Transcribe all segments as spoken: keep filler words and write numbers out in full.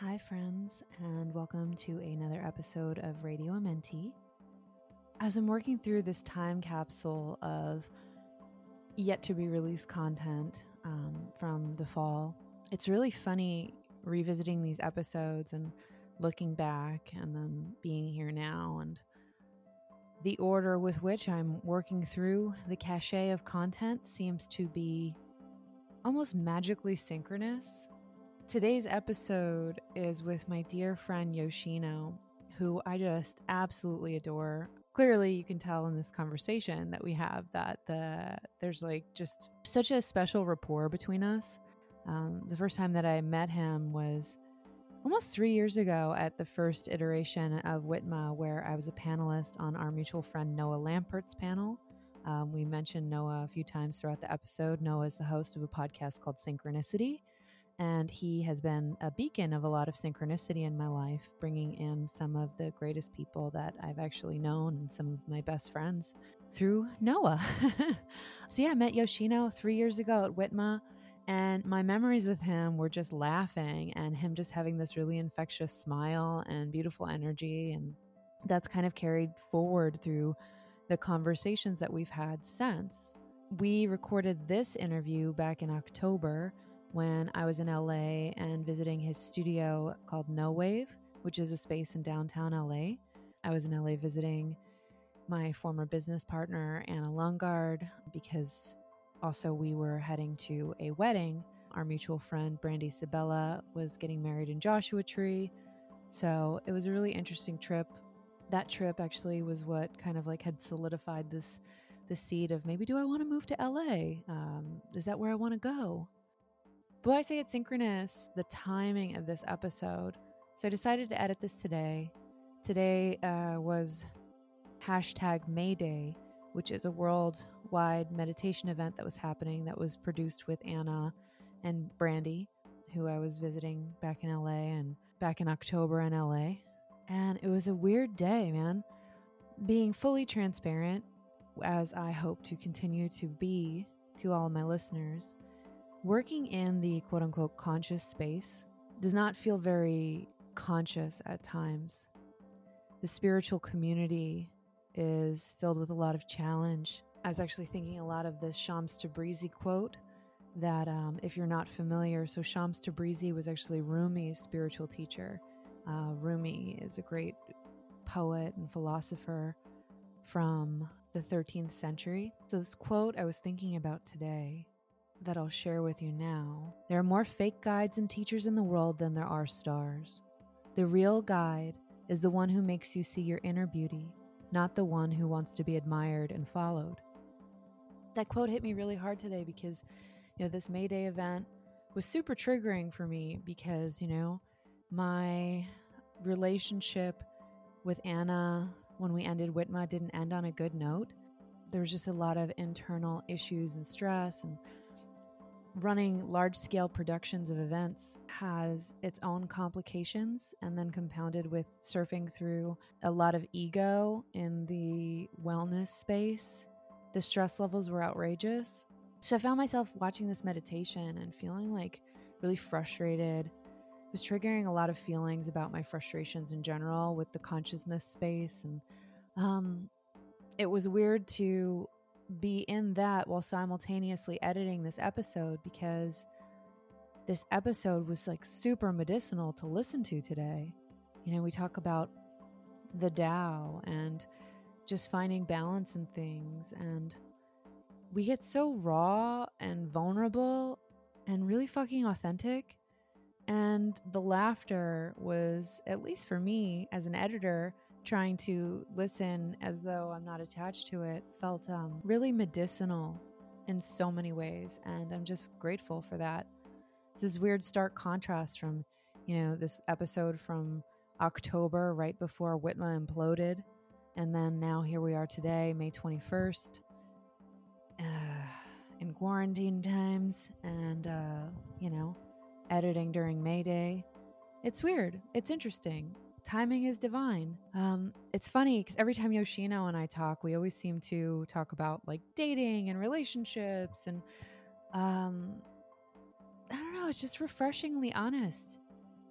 Hi, friends, and welcome to another episode of Radio Amenti. As I'm working through this time capsule of yet to be released content um, from the fall, it's really funny revisiting these episodes and looking back and then being here now, and the order with which I'm working through the cachet of content seems to be almost magically synchronous. Today's episode is with my dear friend Yoshino, who I just absolutely adore. Clearly, you can tell in this conversation that we have that the there's like just such a special rapport between us. Um, the first time that I met him was almost three years ago at the first iteration of Whitma, where I was a panelist on our mutual friend Noah Lampert's panel. Um, we mentioned Noah a few times throughout the episode. Noah is the host of a podcast called Synchronicity, and he has been a beacon of a lot of synchronicity in my life, bringing in some of the greatest people that I've actually known and some of my best friends through Noah. So yeah, I met Yoshino three years ago at Whitma, and my memories with him were just laughing and him just having this really infectious smile and beautiful energy. And that's kind of carried forward through the conversations that we've had since. We recorded this interview back in October when I was in L A and visiting his studio called No Wave, which is a space in downtown L A. I was in L A visiting my former business partner, Anna Lungard, because also we were heading to a wedding. Our mutual friend, Brandy Sabella, was getting married in Joshua Tree. So it was a really interesting trip. That trip actually was what kind of like had solidified this, the seed of maybe do I want to move to L A? Um, is that where I want to go? But I say it's synchronous, the timing of this episode. So I decided to edit this today. Today uh, was hashtag May Day, which is a worldwide meditation event that was happening that was produced with Anna and Brandy, who I was visiting back in L A and back in October in L A. And it was a weird day, man. Being fully transparent, as I hope to continue to be to all of my listeners, working in the quote-unquote conscious space does not feel very conscious at times. The spiritual community is filled with a lot of challenge. I was actually thinking a lot of this Shams Tabrizi quote that um, if you're not familiar, so Shams Tabrizi was actually Rumi's spiritual teacher. Uh, Rumi is a great poet and philosopher from the thirteenth century. So this quote I was thinking about today that I'll share with you now. There are more fake guides and teachers in the world than there are stars. The real guide is the one who makes you see your inner beauty, not the one who wants to be admired and followed. That quote hit me really hard today because, you know, this May Day event was super triggering for me because, you know, my relationship with Anna when we ended Whitma didn't end on a good note. There was just a lot of internal issues and stress, and running large-scale productions of events has its own complications, and then compounded with surfing through a lot of ego in the wellness space, the stress levels were outrageous. So I found myself watching this meditation and feeling like really frustrated. It was triggering a lot of feelings about my frustrations in general with the consciousness space. And um, it was weird to be in that while simultaneously editing this episode, because this episode was like super medicinal to listen to today. You know, we talk about the Tao and just finding balance in things, and we get so raw and vulnerable and really fucking authentic. And the laughter was, at least for me as an editor, trying to listen as though I'm not attached to it, felt um, really medicinal in so many ways. And I'm just grateful for that. It's this weird stark contrast from, you know, this episode from October, right before Whitma imploded. And then now here we are today, May twenty-first, uh, in quarantine times and, uh, you know, editing during May Day. It's weird. It's interesting. Timing is divine. Um, it's funny because every time Yoshino and I talk, we always seem to talk about like dating and relationships, and um, I don't know. It's just refreshingly honest.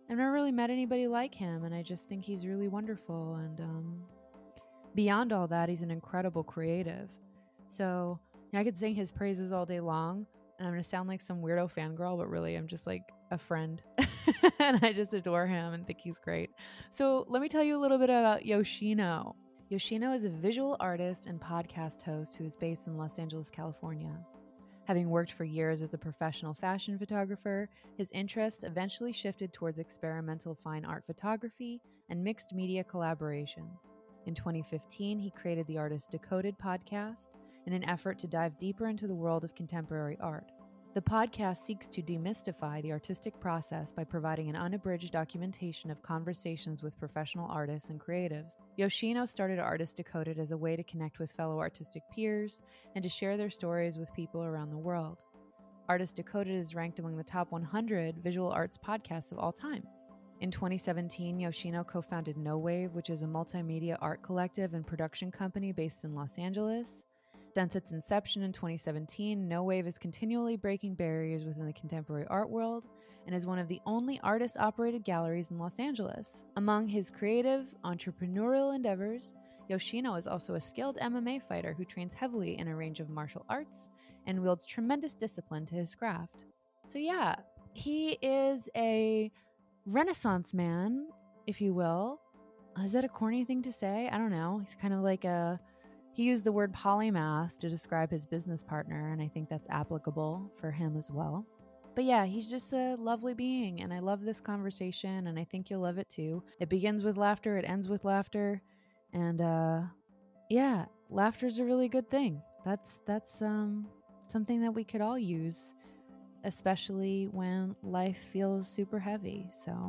I've never really met anybody like him, and I just think he's really wonderful. And um, beyond all that, he's an incredible creative. So you know, I could sing his praises all day long, and I'm going to sound like some weirdo fangirl, but really I'm just like a friend. And I just adore him and think he's great. So let me tell you a little bit about Yoshino. Yoshino is a visual artist and podcast host who is based in Los Angeles, California. Having worked for years as a professional fashion photographer, his interests eventually shifted towards experimental fine art photography and mixed media collaborations. In twenty fifteen, he created the Artist Decoded podcast in an effort to dive deeper into the world of contemporary art. The podcast seeks to demystify the artistic process by providing an unabridged documentation of conversations with professional artists and creatives. Yoshino started Artist Decoded as a way to connect with fellow artistic peers and to share their stories with people around the world. Artist Decoded is ranked among the top one hundred visual arts podcasts of all time. In twenty seventeen, Yoshino co-founded No Wave, which is a multimedia art collective and production company based in Los Angeles. Since its inception in twenty seventeen, No Wave is continually breaking barriers within the contemporary art world and is one of the only artist-operated galleries in Los Angeles. Among his creative, entrepreneurial endeavors, Yoshino is also a skilled M M A fighter who trains heavily in a range of martial arts and wields tremendous discipline to his craft. So yeah, he is a Renaissance man, if you will. Is that a corny thing to say? I don't know. He's kind of like a... He used the word polymath to describe his business partner, and I think that's applicable for him as well. But yeah, he's just a lovely being, and I love this conversation, and I think you'll love it too. It begins with laughter, it ends with laughter, and uh, yeah, laughter's a really good thing. That's that's um, something that we could all use, especially when life feels super heavy. So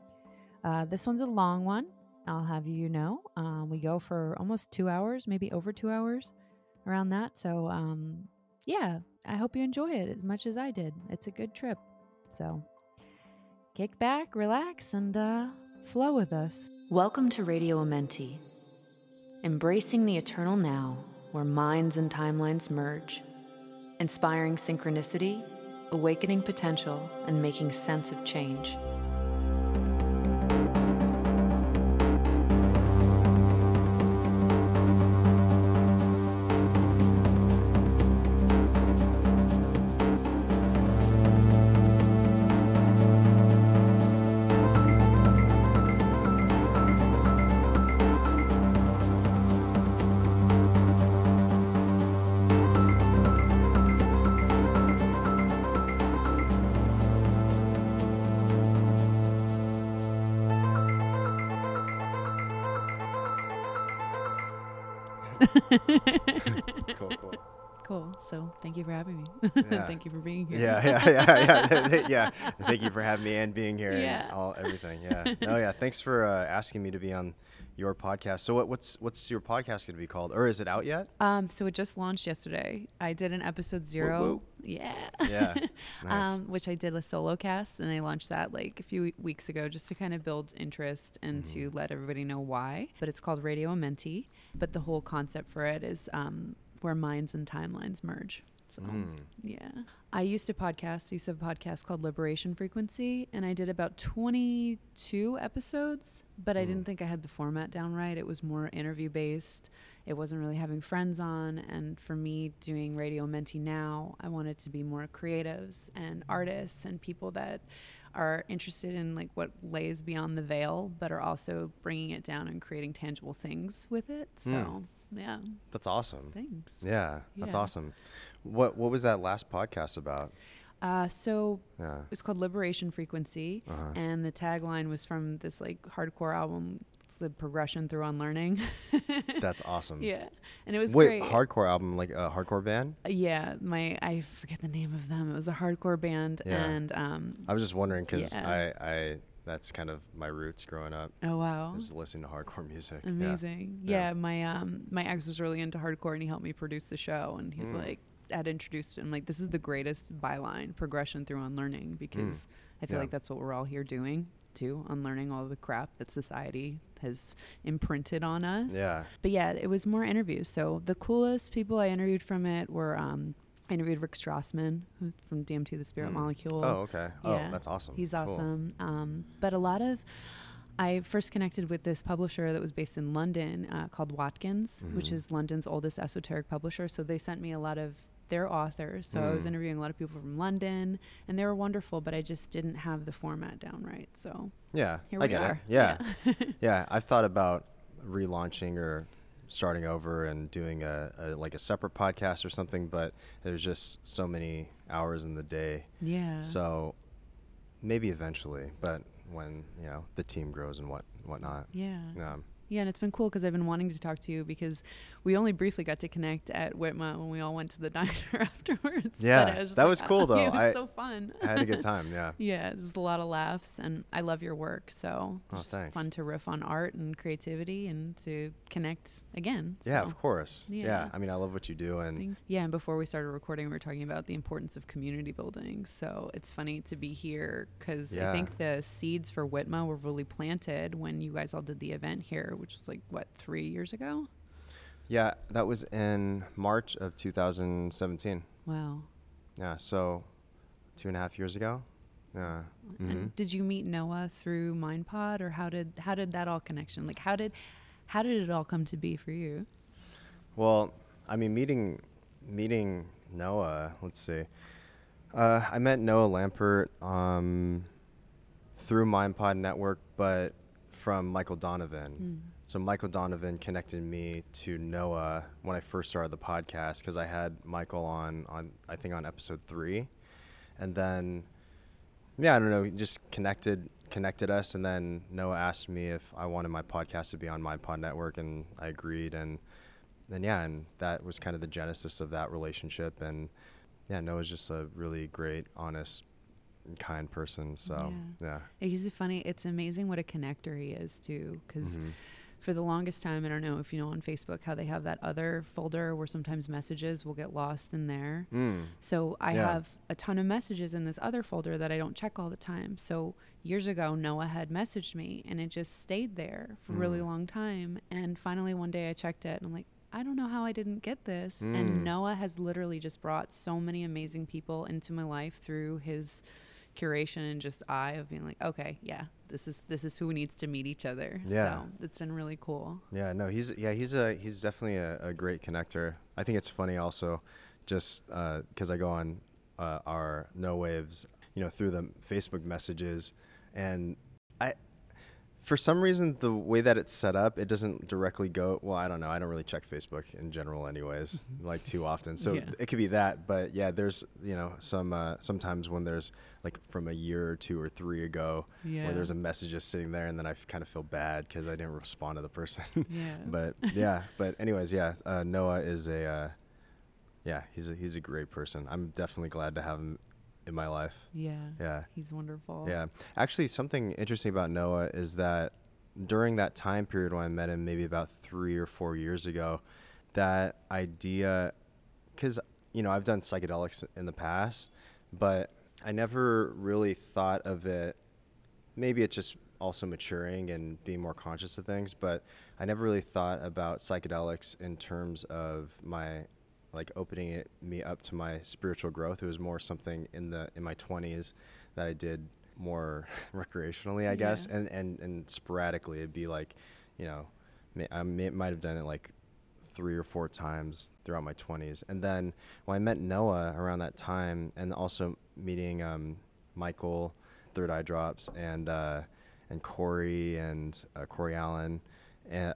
uh, this one's a long one. I'll have you know. Um, we go for almost two hours, maybe over two hours, around that. So, um, yeah, I hope you enjoy it as much as I did. It's a good trip. So, kick back, relax, and uh, flow with us. Welcome to Radio Amenti, embracing the eternal now, where minds and timelines merge, inspiring synchronicity, awakening potential, and making sense of change. cool, cool. Cool. So thank you for having me. Yeah. Thank you for being here. Yeah, yeah, yeah, yeah, yeah. Thank you for having me and being here Yeah. and all everything. Yeah. Oh yeah. Thanks for uh, asking me to be on your podcast. So what, what's what's your podcast going to be called, or is it out yet? Um. So it just launched yesterday. I did an episode zero. Whoop, whoop. Yeah. Yeah. Nice. um. Which I did a solo cast, and I launched that like a few weeks ago, just to kind of build interest and Mhm. to let everybody know why. But it's called Radio Amenti. But the whole concept for it is um where minds and timelines merge. So, Mm. yeah. I used to podcast, I used to have a podcast called Liberation Frequency, and I did about twenty-two episodes, but I Mm. didn't think I had the format down right. It was more interview based. It wasn't really having friends on. And for me doing Radio Amenti now, I wanted to be more creatives and artists and people that are interested in like what lays beyond the veil, but are also bringing it down and creating tangible things with it. So, Mm. yeah. That's awesome. Thanks. Yeah, that's Yeah. awesome. What what was that last podcast about? Uh, so Yeah. it's called Liberation Frequency, Uh-huh. and the tagline was from this like hardcore album. It's the progression through unlearning. That's awesome. Yeah, and it was Wait, great. hardcore album, like a hardcore band? Uh, yeah, my I forget the name of them. It was a hardcore band, Yeah. and um. I was just wondering because Yeah. I, I that's kind of my roots growing up. Oh wow. Is listening to hardcore music. Yeah. Amazing. Yeah. Yeah. my um my ex was really into hardcore, and he helped me produce the show, and he was Mm. like, had introduced him like, this is the greatest byline, progression through unlearning, because I feel Yeah. like that's what we're all here doing too, unlearning all the crap that society has imprinted on us. Yeah. But yeah, it was more interviews. So the coolest people I interviewed from it were um I interviewed Rick Strassman who, from D M T, The Spirit Mm. Molecule. Oh, okay. Yeah. Oh, that's awesome. He's Cool. awesome. Um, but a lot of, I first connected with this publisher that was based in London uh, called Watkins, Mhm. which is London's oldest esoteric publisher. So they sent me a lot of their authors. So I was Mm. interviewing a lot of people from London, and they were wonderful, but I just didn't have the format down right. So Yeah, here I we get are. it. Yeah. Yeah. Yeah, I've thought about relaunching or starting over and doing a, a like a separate podcast or something, but there's just so many hours in the day. Yeah. So maybe eventually, but when, you know, the team grows and what whatnot. Yeah. Um, Yeah, and it's been cool because I've been wanting to talk to you because we only briefly got to connect at Whitma when we all went to the diner afterwards. Yeah, But I was just that like, was cool, though. It was I- so fun. I had a good time. Yeah. Yeah, it was a lot of laughs, and I love your work. So Oh, it's just thanks. fun to riff on art and creativity and to connect again. Yeah, So, of course. Yeah. yeah. I mean, I love what you do, and thank- Yeah, and before we started recording, we were talking about the importance of community building. So it's funny to be here because Yeah. I think the seeds for Whitma were really planted when you guys all did the event here, which was like, what, three years ago? yeah, that was in March of two thousand seventeen. Wow. Yeah, so two and a half years ago. Yeah. Mhm. And did you meet Noah through MindPod, or how did how did that all connection? Like how did how did it all come to be for you? Well, I mean, meeting meeting Noah. Let's see. Uh, I met Noah Lampert um, through MindPod Network, but from Michael Donovan. Mm. So Michael Donovan connected me to Noah when I first started the podcast because I had Michael on on I think on episode three, and then yeah, I don't know, he just connected connected us, and then Noah asked me if I wanted my podcast to be on MindPod Network, and I agreed, and then yeah, and that was kind of the genesis of that relationship, and yeah, Noah's just a really great, honest, and kind person. So yeah, It's funny. It's amazing what a connector he is too, because. Mhm. For the longest time, I don't know if you know on Facebook how they have that other folder where sometimes messages will get lost in there. Mm. So I Yeah. have a ton of messages in this other folder that I don't check all the time. So years ago, Noah had messaged me and it just stayed there for a really Mm. long time. And finally one day I checked it and I'm like, I don't know how I didn't get this. Mm. And Noah has literally just brought so many amazing people into my life through his curation and just eye of being like, okay, yeah, this is this is who needs to meet each other. Yeah. So it's been really cool. Yeah, no, he's yeah, he's a he's definitely a, a great connector. I think it's funny also, just because I go on uh, our No Waves, you know, through the Facebook messages, and I, for some reason, the way that it's set up, it doesn't directly go. Well, I don't know. I don't really check Facebook in general, anyways, like too often. So Yeah. it could be that, but yeah, there's you know some uh, sometimes when there's like from a year or two or three ago, Yeah. where there's a message just sitting there, and then I f- kind of feel bad because I didn't respond to the person. Yeah. But yeah, but anyways, yeah, uh, Noah is a, uh, yeah, he's a, he's a great person. I'm definitely glad to have him in my life. Yeah. Yeah. He's wonderful. Yeah. Actually, something interesting about Noah is that during that time period when I met him, maybe about three or four years ago, that idea, because, you know, I've done psychedelics in the past, but I never really thought of it. Maybe it's just also maturing and being more conscious of things, but I never really thought about psychedelics in terms of my, like opening it me up to my spiritual growth. It was more something in the in my twenties that I did more recreationally, I guess, Yeah. and, and and sporadically. It'd be like, you know, may, I may, might have done it like three or four times throughout my twenties. And then when I met Noah around that time, and also meeting um, Michael, Third Eye Drops, and uh, and Corey and uh, Corey Allen, and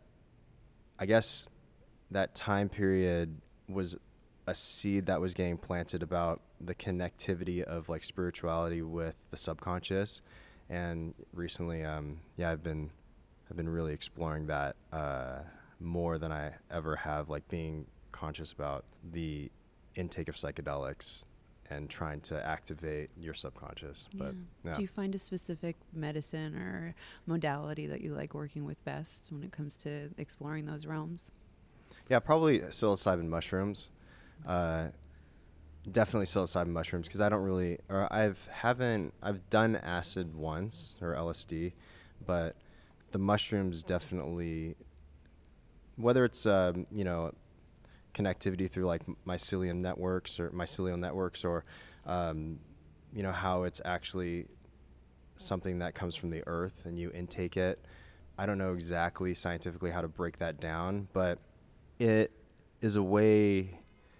I guess that time period was a seed that was getting planted about the connectivity of like spirituality with the subconscious. And recently, um, yeah, I've been, I've been really exploring that, uh, more than I ever have, like being conscious about the intake of psychedelics and trying to activate your subconscious. Yeah. But yeah. Do you find a specific medicine or modality that you like working with best when it comes to exploring those realms? Yeah, probably psilocybin mushrooms. Uh, definitely psilocybin mushrooms, because I don't really, or I've haven't, I've done acid once or L S D, but the mushrooms definitely, whether it's um, you know, connectivity through like mycelium networks or mycelial networks, or um, you know, how it's actually something that comes from the earth and you intake it. I don't know exactly scientifically how to break that down, but it is a way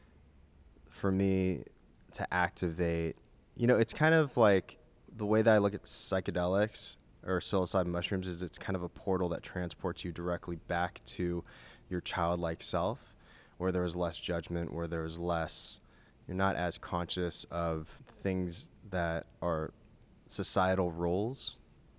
for me to activate, you know, it's kind of like the way that I look at psychedelics or psilocybin mushrooms is it's kind of a portal that transports you directly back to your childlike self, where there is less judgment, where there's less, you're not as conscious of things that are societal roles.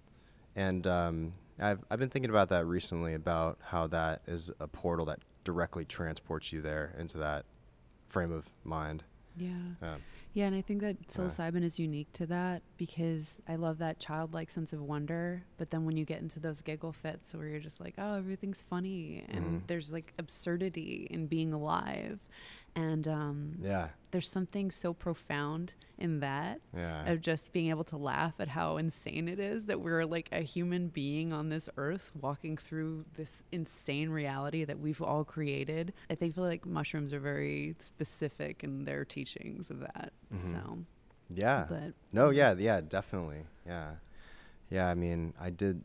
And um, I've I've been thinking about that recently, about how that is a portal that directly transports you there into that frame of mind. Yeah. Um, Yeah, and I think that psilocybin is unique to that, because I love that childlike sense of wonder. But then when you get into those giggle fits where you're just like, oh, everything's funny, and mm-hmm. there's like absurdity in being alive. And um, yeah, there's something so profound in that, yeah. of just being able to laugh at how insane it is that we're like a human being on this earth walking through this insane reality that we've all created. I think feel like mushrooms are very specific in their teachings of that. Mm-hmm. So yeah, but no, yeah, yeah, definitely, yeah, yeah. I mean, I did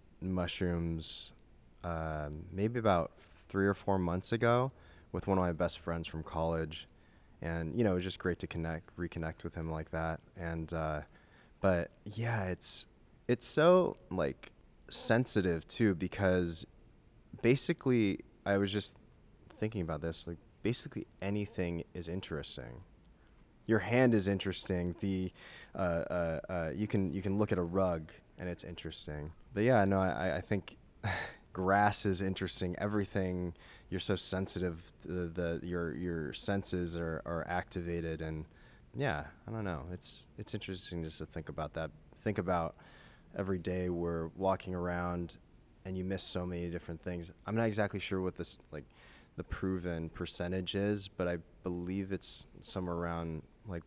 mushrooms um, maybe about three or four months ago with one of my best friends from college. And, you know, it was just great to connect, reconnect with him like that. And, uh, but yeah, it's, it's so like sensitive too, because basically I was just thinking about this, like basically anything is interesting. Your hand is interesting. The, uh, uh, uh, you can, you can look at a rug and it's interesting. But yeah, no, I, I think grass is interesting. Everything, you're so sensitive to the, the your your senses are, are activated, and yeah, I don't know. It's it's interesting just to think about that. Think about every day we're walking around and you miss so many different things. I'm not exactly sure what this like the proven percentage is, but I believe it's somewhere around like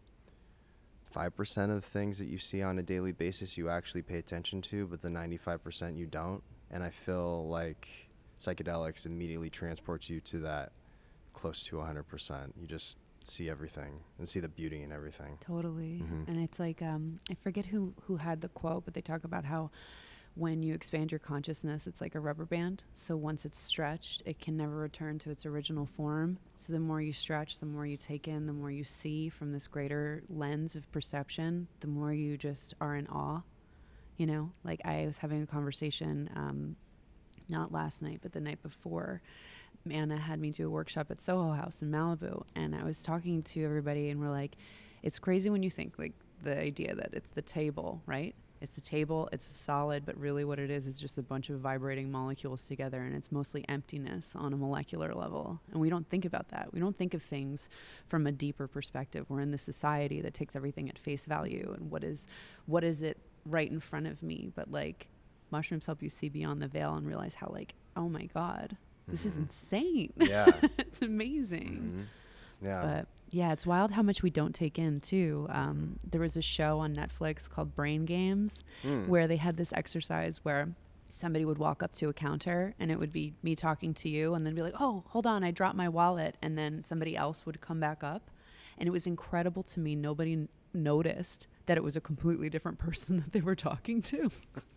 five percent of things that you see on a daily basis you actually pay attention to, but the ninety-five percent you don't. And I feel like psychedelics immediately transports you to that close to one hundred percent. You just see everything and see the beauty in everything. Totally. Mm-hmm. And it's like, um, I forget who, who had the quote, but they talk about how when you expand your consciousness, it's like a rubber band. So once it's stretched, it can never return to its original form. So the more you stretch, the more you take in, the more you see from this greater lens of perception, the more you just are in awe. You know, like I was having a conversation, um, not last night, but the night before. Anna had me do a workshop at Soho House in Malibu, and I was talking to everybody, and we're like, it's crazy when you think like the idea that it's the table, right? It's the table, it's solid, but really what it is is just a bunch of vibrating molecules together, and it's mostly emptiness on a molecular level. And we don't think about that. We don't think of things from a deeper perspective. We're in this society that takes everything at face value, and what is what is it right in front of me? But like mushrooms help you see beyond the veil and realize how like, oh my God, this mm-hmm. is insane. Yeah. It's amazing. Mm-hmm. Yeah. But yeah, it's wild how much we don't take in too. Um, there was a show on Netflix called Brain Games mm. where they had this exercise where somebody would walk up to a counter and it would be me talking to you and then be like, oh, hold on, I dropped my wallet. And then somebody else would come back up. And it was incredible to me. Nobody n- noticed that it was a completely different person that they were talking to.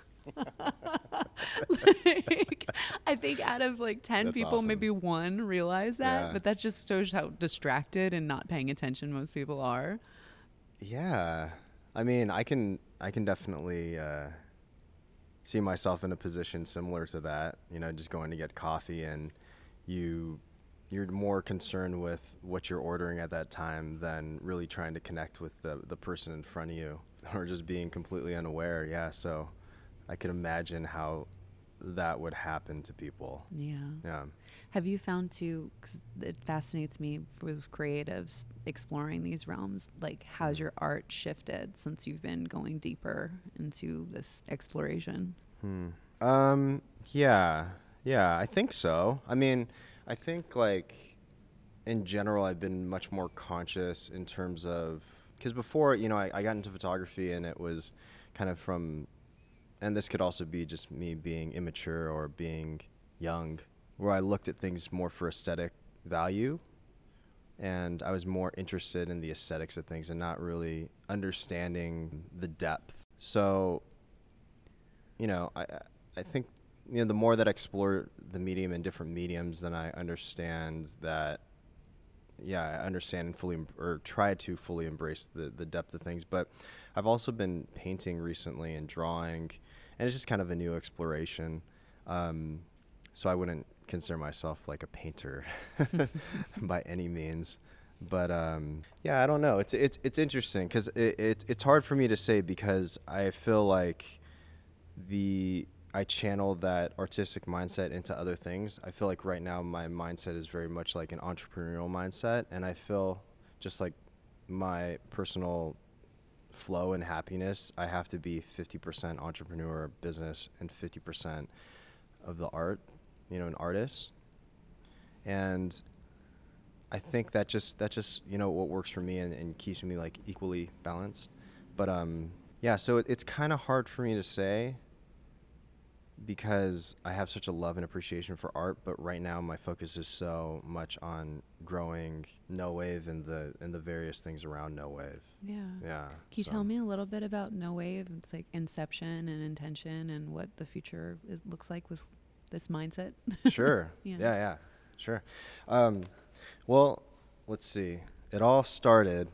Like, I think out of like ten That's people, awesome. maybe one realized that, Yeah. but that just shows how distracted and not paying attention most people are. Yeah. I mean, I can, I can definitely, uh, see myself in a position similar to that, you know, just going to get coffee and you, you're more concerned with what you're ordering at that time than really trying to connect with the, the person in front of you, or just being completely unaware. Yeah. So I can imagine how that would happen to people. Yeah. Yeah. Have you found too, 'cause it fascinates me with creatives exploring these realms, like how's your art shifted since you've been going deeper into this exploration? Hmm. Um, yeah, yeah, I think so. I mean, I think like in general, I've been much more conscious in terms of, because before, you know, I, I got into photography and it was kind of from, and this could also be just me being immature or being young, where I looked at things more for aesthetic value, and I was more interested in the aesthetics of things and not really understanding the depth. So, you know, I I think, you know, the more that I explore the medium and different mediums, then I understand that, yeah, I understand and fully, or try to fully embrace the, the depth of things. But I've also been painting recently and drawing, and it's just kind of a new exploration. Um, so I wouldn't consider myself like a painter by any means. But um, yeah, I don't know. It's it's it's interesting because it, it it's hard for me to say, because I feel like the I channel that artistic mindset into other things. I feel like right now my mindset is very much like an entrepreneurial mindset, and I feel just like my personal flow and happiness, I have to be fifty percent entrepreneur business and fifty percent of the art, you know, an artist. And I think that just, that just, you know, what works for me and, and keeps me like equally balanced. But um, yeah, so it, it's kind of hard for me to say, because I have such a love and appreciation for art, but right now my focus is so much on growing No Wave and the and the various things around No Wave. Yeah. Yeah. Can you so. tell me a little bit about No Wave? It's like inception and intention and what the future is, looks like with this mindset. Sure. yeah. yeah, yeah, sure. Um, well, let's see. It all started.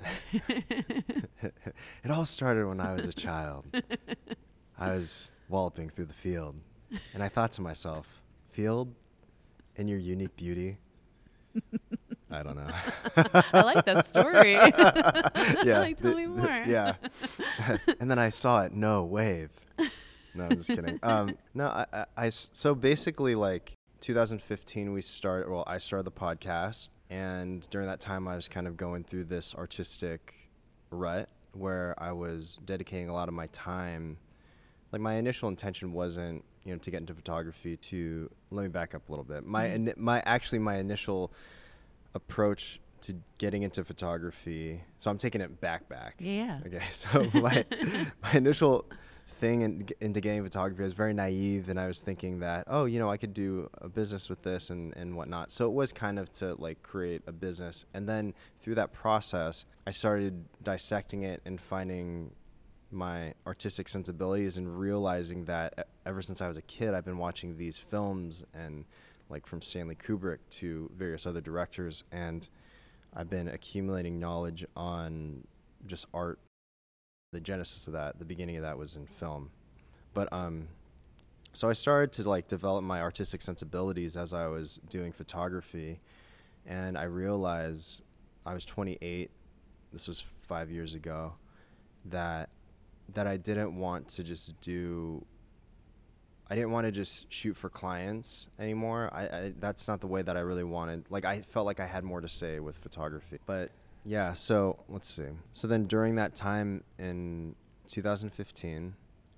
It all started when I was a child. I was walloping through the field, and I thought to myself, field, in your unique beauty. I don't know. I like that story. Yeah. Like, tell me more. Yeah. And then I saw it, No Wave. No, I'm just kidding. Um, no, I, I, I s- so basically, like, two thousand fifteen, we started, well, I started the podcast, and during that time, I was kind of going through this artistic rut where I was dedicating a lot of my time. Like, my initial intention wasn't, you know, to get into photography. To let me back up a little bit. My Mm-hmm. ini- my actually my initial approach to getting into photography. So I'm taking it back back. Yeah. Okay. So my my initial thing in, into getting photography, I was very naive, and I was thinking that, oh, you know, I could do a business with this and and whatnot. So it was kind of to like create a business, and then through that process, I started dissecting it and finding my artistic sensibilities and realizing that ever since I was a kid, I've been watching these films, and like from Stanley Kubrick to various other directors, and I've been accumulating knowledge on just art. The genesis of that, the beginning of that was in film. But um, so I started to like develop my artistic sensibilities as I was doing photography, and I realized I was twenty-eight, this was five years ago, that that I didn't want to just do, I didn't want to just shoot for clients anymore. I, I that's not the way that I really wanted. Like, I felt like I had more to say with photography. But yeah, so let's see. So then during that time in two thousand fifteen,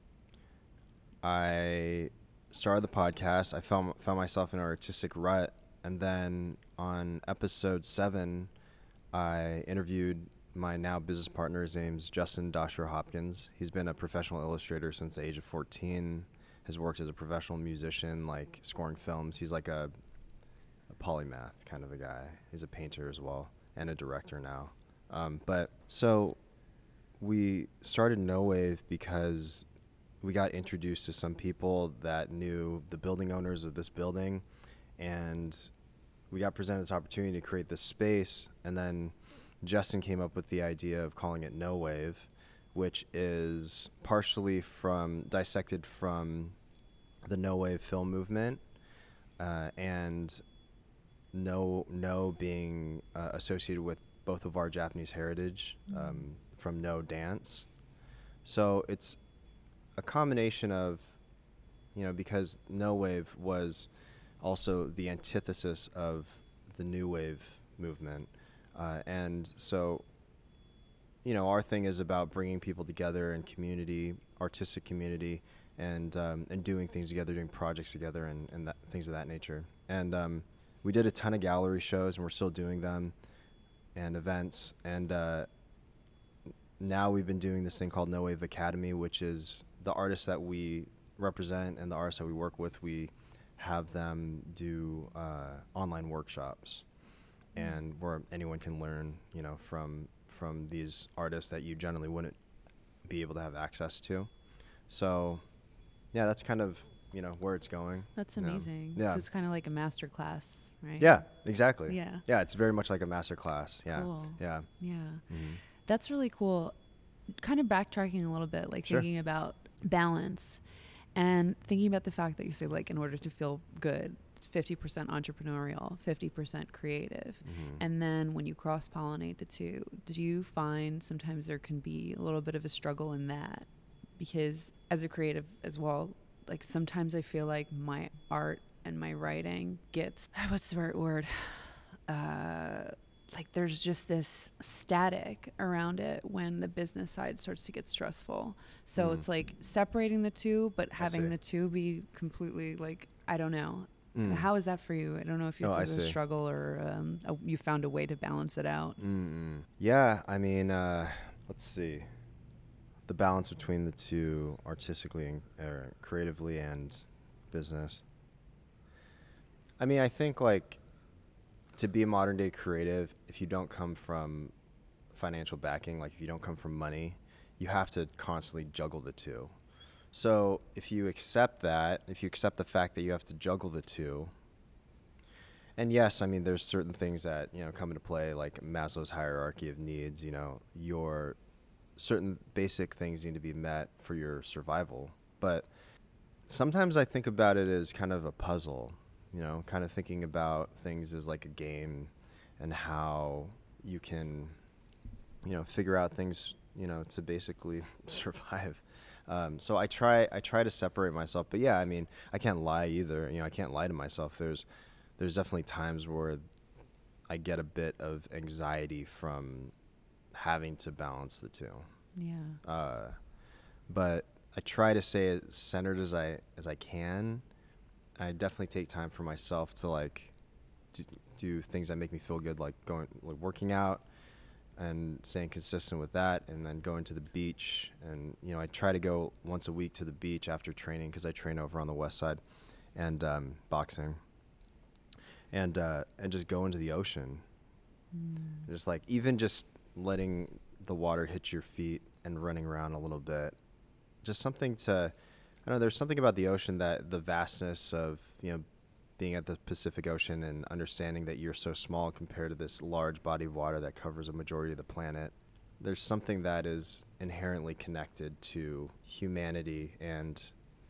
I started the podcast. I found found myself in an artistic rut, and then on episode seven, I interviewed my now business partner. His name's Justin Dosher Hopkins. He's been a professional illustrator since the age of fourteen, has worked as a professional musician, like scoring films. He's like a, a polymath kind of a guy. He's a painter as well, and a director now. Um, but so we started No Wave because we got introduced to some people that knew the building owners of this building, and we got presented this opportunity to create this space, and then Justin came up with the idea of calling it No Wave, which is partially from dissected from the No Wave film movement, uh, and no no being uh, associated with both of our Japanese heritage, um, mm-hmm. from No dance. So it's a combination of, you know, because No Wave was also the antithesis of the New Wave movement. Uh, and so, you know, our thing is about bringing people together in community, artistic community, and um, and doing things together, doing projects together, and, and that, things of that nature. And um, we did a ton of gallery shows, and we're still doing them, and events. And uh, now we've been doing this thing called No Wave Academy, which is the artists that we represent and the artists that we work with, we have them do uh, online workshops. and where anyone can learn, you know, from from these artists that you generally wouldn't be able to have access to. So, yeah, that's kind of, you know, where it's going. That's you know. amazing. Yeah. So it's kind of like a master class, right? Yeah, exactly. Yeah. Yeah, it's very much like a master class. Yeah. Cool. Yeah. Yeah. Mm-hmm. That's really cool. Kind of backtracking a little bit, like Sure. thinking about balance and thinking about the fact that you say, like, in order to feel good, it's fifty percent entrepreneurial, fifty percent creative. Mm-hmm. And then when you cross pollinate the two, do you find sometimes there can be a little bit of a struggle in that? Because as a creative as well, like sometimes I feel like my art and my writing gets, what's the right word? Uh, like there's just this static around it when the business side starts to get stressful. So Mm. it's like separating the two, but having see. the two be completely like, I don't know. Mm. How is that for you? I don't know if you Oh, I it's a see. struggle or um, a, you found a way to balance it out. Mm-mm. Yeah, I mean, uh, let's see. The balance between the two, artistically and or creatively and business. I mean, I think like to be a modern day creative, if you don't come from financial backing, like if you don't come from money, you have to constantly juggle the two. So if you accept that, if you accept the fact that you have to juggle the two, and yes, I mean, there's certain things that, you know, come into play, like Maslow's hierarchy of needs, you know, your certain basic things need to be met for your survival. But sometimes I think about it as kind of a puzzle, you know, kind of thinking about things as like a game and how you can, you know, figure out things, you know, to basically survive. Um, so I try, I try to separate myself, but yeah, I mean, I can't lie either. You know, I can't lie to myself. There's, there's definitely times where I get a bit of anxiety from having to balance the two. Yeah. Uh, but I try to stay as centered as I, as I can. I definitely take time for myself to like do, do things that make me feel good, like going, like working out and staying consistent with that, and then going to the beach. And, you know, I try to go once a week to the beach after training, because I train over on the west side, and um, boxing. And uh, and just go into the ocean. Mm. Just like, even just letting the water hit your feet and running around a little bit. Just something to, I don't know, there's something about the ocean, that the vastness of, you know, being at the Pacific Ocean and understanding that you're so small compared to this large body of water that covers a majority of the planet. There's something that is inherently connected to humanity and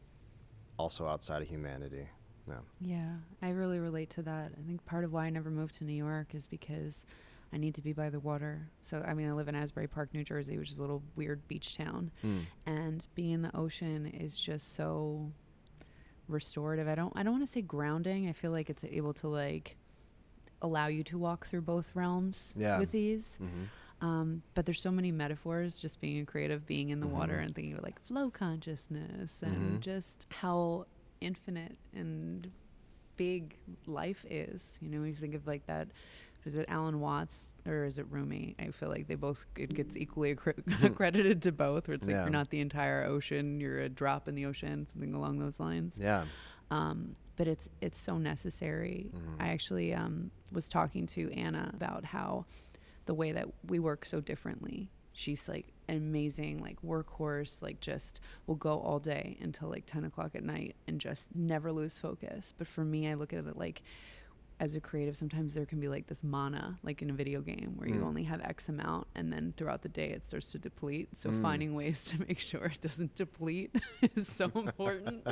also outside of humanity. Yeah. Yeah, I really relate to that. I think part of why I never moved to New York is because I need to be by the water. So, I mean, I live in Asbury Park, New Jersey, which is a little weird beach town. Mm. And being in the ocean is just so restorative. I don't I don't want to say grounding. I feel like it's able to like allow you to walk through both realms Yeah. with ease. Mm-hmm. Um, but there's so many metaphors, just being a creative, being in the Mm-hmm. water and thinking of like flow consciousness and Mm-hmm. just how infinite and big life is. You know, when you think of like that, is it Alan Watts or is it Rumi? I feel like they both, it gets equally accre- accredited to both, where it's like Yeah. you're not the entire ocean, you're a drop in the ocean, something along those lines. Yeah. Um, but it's it's so necessary. Mm-hmm. I actually um, was talking to Anna about how the way that we work so differently. She's like an amazing like workhorse, like just will go all day until like ten o'clock at night and just never lose focus. But for me, I look at it like, as a creative, sometimes there can be like this mana, like in a video game, where Mm. you only have X amount, and then throughout the day it starts to deplete. So Mm. finding ways to make sure it doesn't deplete is so important.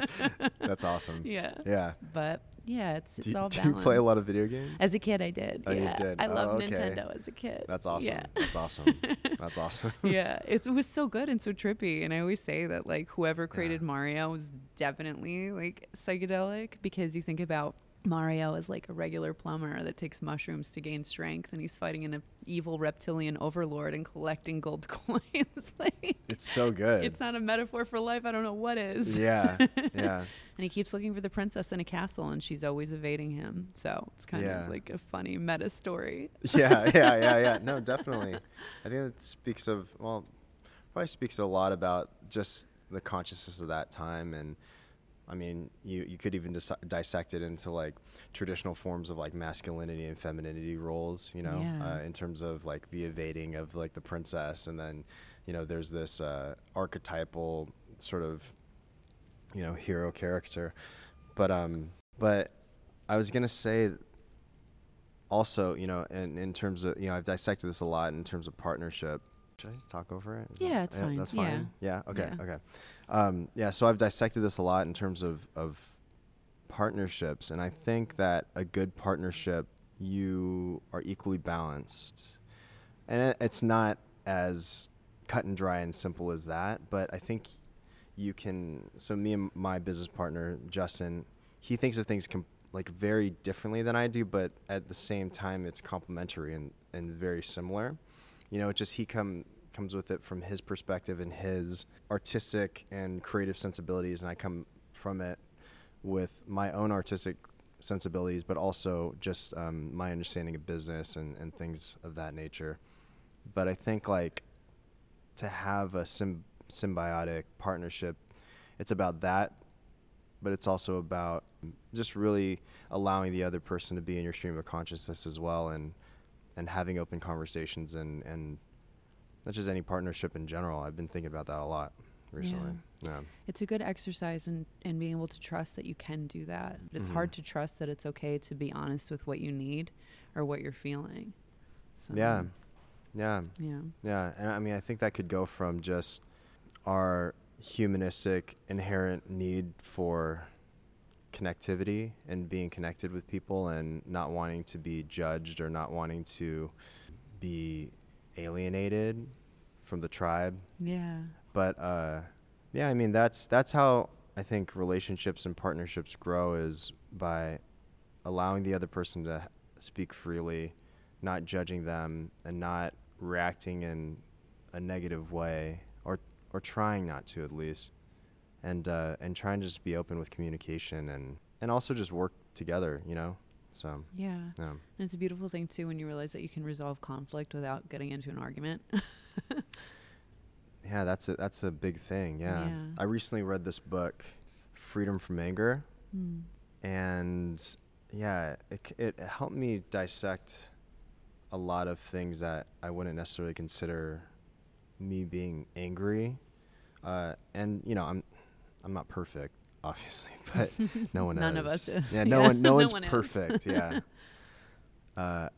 That's awesome. Yeah. Yeah. But yeah, it's it's Do, you- all do you balanced. play a lot of video games? As a kid, I did. Oh, you yeah. did? I Oh, loved okay. Nintendo as a kid. That's awesome. Yeah. That's awesome. That's awesome. Yeah, it, it was so good and so trippy. And I always say that like whoever created Yeah. Mario was definitely like psychedelic, because you think about Mario as like a regular plumber that takes mushrooms to gain strength, and he's fighting an evil reptilian overlord and collecting gold coins. Like, It's so good. it's not a metaphor for life. I don't know what is. Yeah. Yeah. And he keeps looking for the princess in a castle, and she's always evading him. So it's kind Yeah. of like a funny meta story. yeah, yeah, yeah, yeah. No, definitely. I think it speaks of, well, probably speaks a lot about just the consciousness of that time, and I mean, you, you could even dis- dissect it into like traditional forms of like masculinity and femininity roles, you know, Yeah. uh, in terms of like the evading of like the princess. And then, you know, there's this uh, archetypal sort of, you know, hero character. But, um, but I was going to say also, you know, in, in terms of, you know, I've dissected this a lot in terms of partnership. Should I just talk over it? Is Yeah, that, it's fine. That's Yeah. fine. Yeah. Okay. Yeah. Okay. Um, yeah. So I've dissected this a lot in terms of, of partnerships. And I think that a good partnership, you are equally balanced. And it, it's not as cut and dry and simple as that, but I think you can, so me and my business partner, Justin, he thinks of things com- like very differently than I do, but at the same time, it's complementary and, and very similar. You know, it just he come comes with it from his perspective and his artistic and creative sensibilities, and I come from it with my own artistic sensibilities, but also just um, my understanding of business and, and things of that nature. But I think like to have a symb- symbiotic partnership, it's about that, but it's also about just really allowing the other person to be in your stream of consciousness as well, and and having open conversations, and, and not just any partnership in general. I've been thinking about that a lot recently. Yeah. yeah. It's a good exercise in, in being able to trust that you can do that. But it's Mm-hmm. hard to trust that it's okay to be honest with what you need or what you're feeling. So, Yeah. Yeah. Yeah. Yeah. And I mean, I think that could go from just our humanistic inherent need for connectivity and being connected with people and not wanting to be judged or not wanting to be alienated from the tribe. Yeah. But uh, yeah, I mean, that's that's how I think relationships and partnerships grow, is by allowing the other person to speak freely, not judging them, and not reacting in a negative way, or or trying not to, at least, and uh, and trying to just be open with communication, and, and also just work together, you know. So Yeah. yeah. And it's a beautiful thing too when you realize that you can resolve conflict without getting into an argument. Yeah, that's a that's a big thing. Yeah. Yeah. I recently read this book, Freedom from Anger, Mm. and yeah, it c- it helped me dissect a lot of things that I wouldn't necessarily consider me being angry. Uh, and you know, I'm I'm not perfect, obviously, but no one None is. of us is. Yeah, no Yeah. one no, No one's one is. perfect. Yeah. Uh,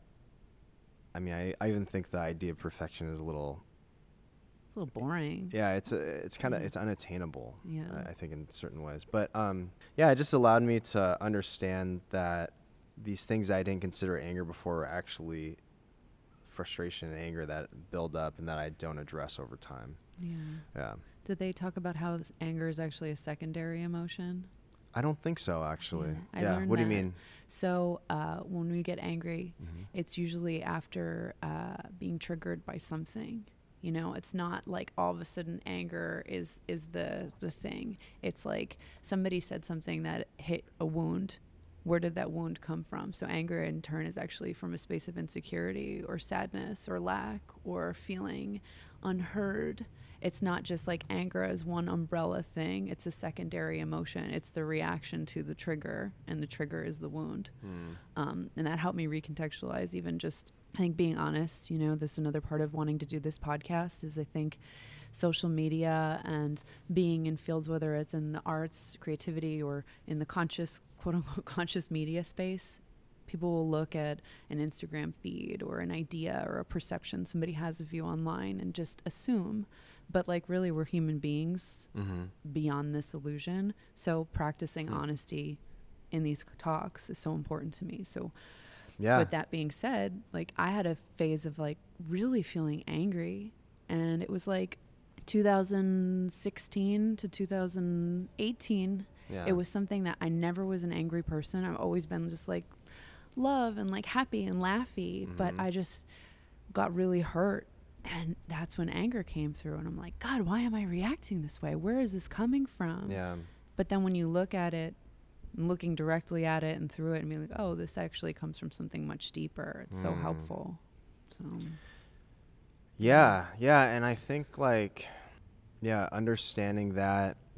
I mean, I, I even think the idea of perfection is a little. It's a little boring. Yeah, it's a, it's kind of Yeah. it's unattainable. Yeah. I, I think in certain ways, but um, yeah, it just allowed me to understand that these things I didn't consider anger before are actually frustration and anger that build up and that I don't address over time. Yeah. Yeah, Did they talk about how this anger is actually a secondary emotion? I don't think so, actually. Yeah, I Yeah, learned what do you that. mean? So uh, when we get angry, Mhm. it's usually after uh, being triggered by something. You know, it's not like all of a sudden anger is is the the thing. It's like somebody said something that hit a wound. Where did that wound come from? So anger in turn is actually from a space of insecurity or sadness or lack or feeling unheard. It's not just like anger as one umbrella thing. It's a secondary emotion. It's the reaction to the trigger, and the trigger is the wound. Mm. Um, and that helped me recontextualize even just, I think, being honest. You know, this is another part of wanting to do this podcast is I think social media and being in fields, whether it's in the arts, creativity, or in the conscious, quote unquote, conscious media space, people will look at an Instagram feed or an idea or a perception somebody has of you online and just assume. But like really we're human beings Mm-hmm. beyond this illusion. So practicing Mm. honesty in these talks is so important to me. So Yeah. with that being said, like I had a phase of like really feeling angry, and it was like two thousand sixteen to two thousand eighteen. Yeah. It was something that I never was an angry person. I've always been just like love and like happy and laughy, but Mhm. I just got really hurt. And that's when anger came through, and I'm like, God, why am I reacting this way? Where is this coming from? Yeah. But then when you look at it, looking directly at it and through it, and be like, oh, this actually comes from something much deeper. It's so Mm. helpful. So Yeah, yeah, and I think like, yeah, understanding that,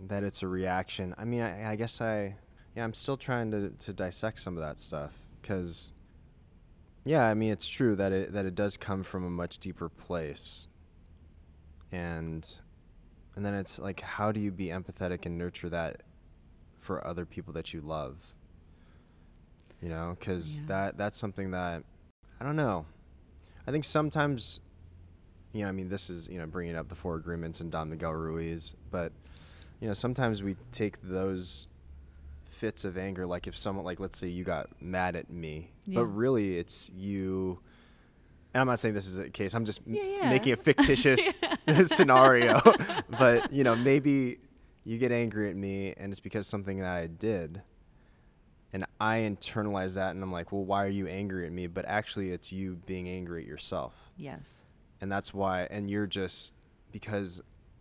that it's a reaction. I mean, I, I guess I, yeah, I'm still trying to, to dissect some of that stuff because, yeah, I mean, it's true that it that it does come from a much deeper place, and and then it's like, how do you be empathetic and nurture that for other people that you love? You know, because Yeah. that that's something that I don't know. I think sometimes, you know, I mean, this is, you know, bringing up the Four Agreements and Don Miguel Ruiz, but you know, sometimes we take those fits of anger, like if someone, like let's say you got mad at me, Yeah. but really it's you. And I'm not saying this is a case. I'm just Yeah, m- yeah. making a fictitious scenario. But, you know, maybe you get angry at me and it's because something that I did. And I internalize that and I'm like, well, why are you angry at me? But actually it's you being angry at yourself. Yes. And that's why, and you're just, because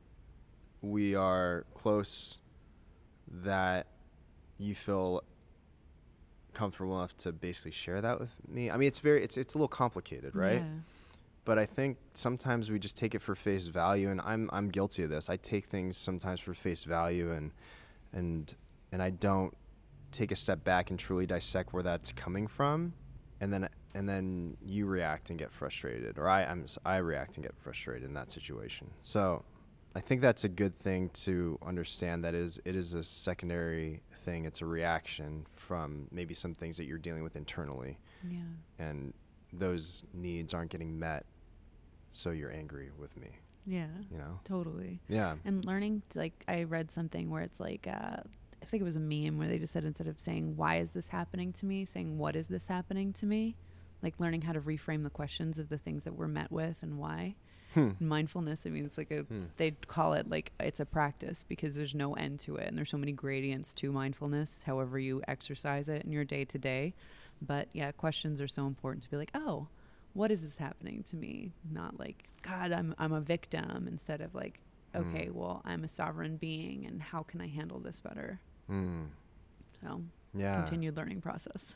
we are close, that you feel comfortable enough to basically share that with me. I mean, it's very, it's it's a little complicated, right? Yeah. But I think sometimes we just take it for face value, and I'm I'm guilty of this. I take things sometimes for face value, and and and I don't take a step back and truly dissect where that's coming from, and then and then you react and get frustrated, or I I'm I react and get frustrated in that situation. So I think that's a good thing to understand. That is, it is a secondary thing. It's a reaction from maybe some things that you're dealing with internally, Yeah. and those needs aren't getting met, so you're angry with me. Yeah. You know? Totally. Yeah. And learning, to, like, I read something where it's like, uh, I think it was a meme where they just said, instead of saying, why is this happening to me, saying, what is this happening to me? Like learning how to reframe the questions of the things that we're met with and why. Hmm. Mindfulness, I mean, it's like a, Hmm. they'd call it like, it's a practice because there's no end to it. And there's so many gradients to mindfulness, however you exercise it in your day to day. But yeah, questions are so important to be like, oh, what is this happening to me? Not like, God, I'm, I'm a victim, instead of like, okay, Hmm. well, I'm a sovereign being and how can I handle this better? Hmm. So Yeah. continued learning process.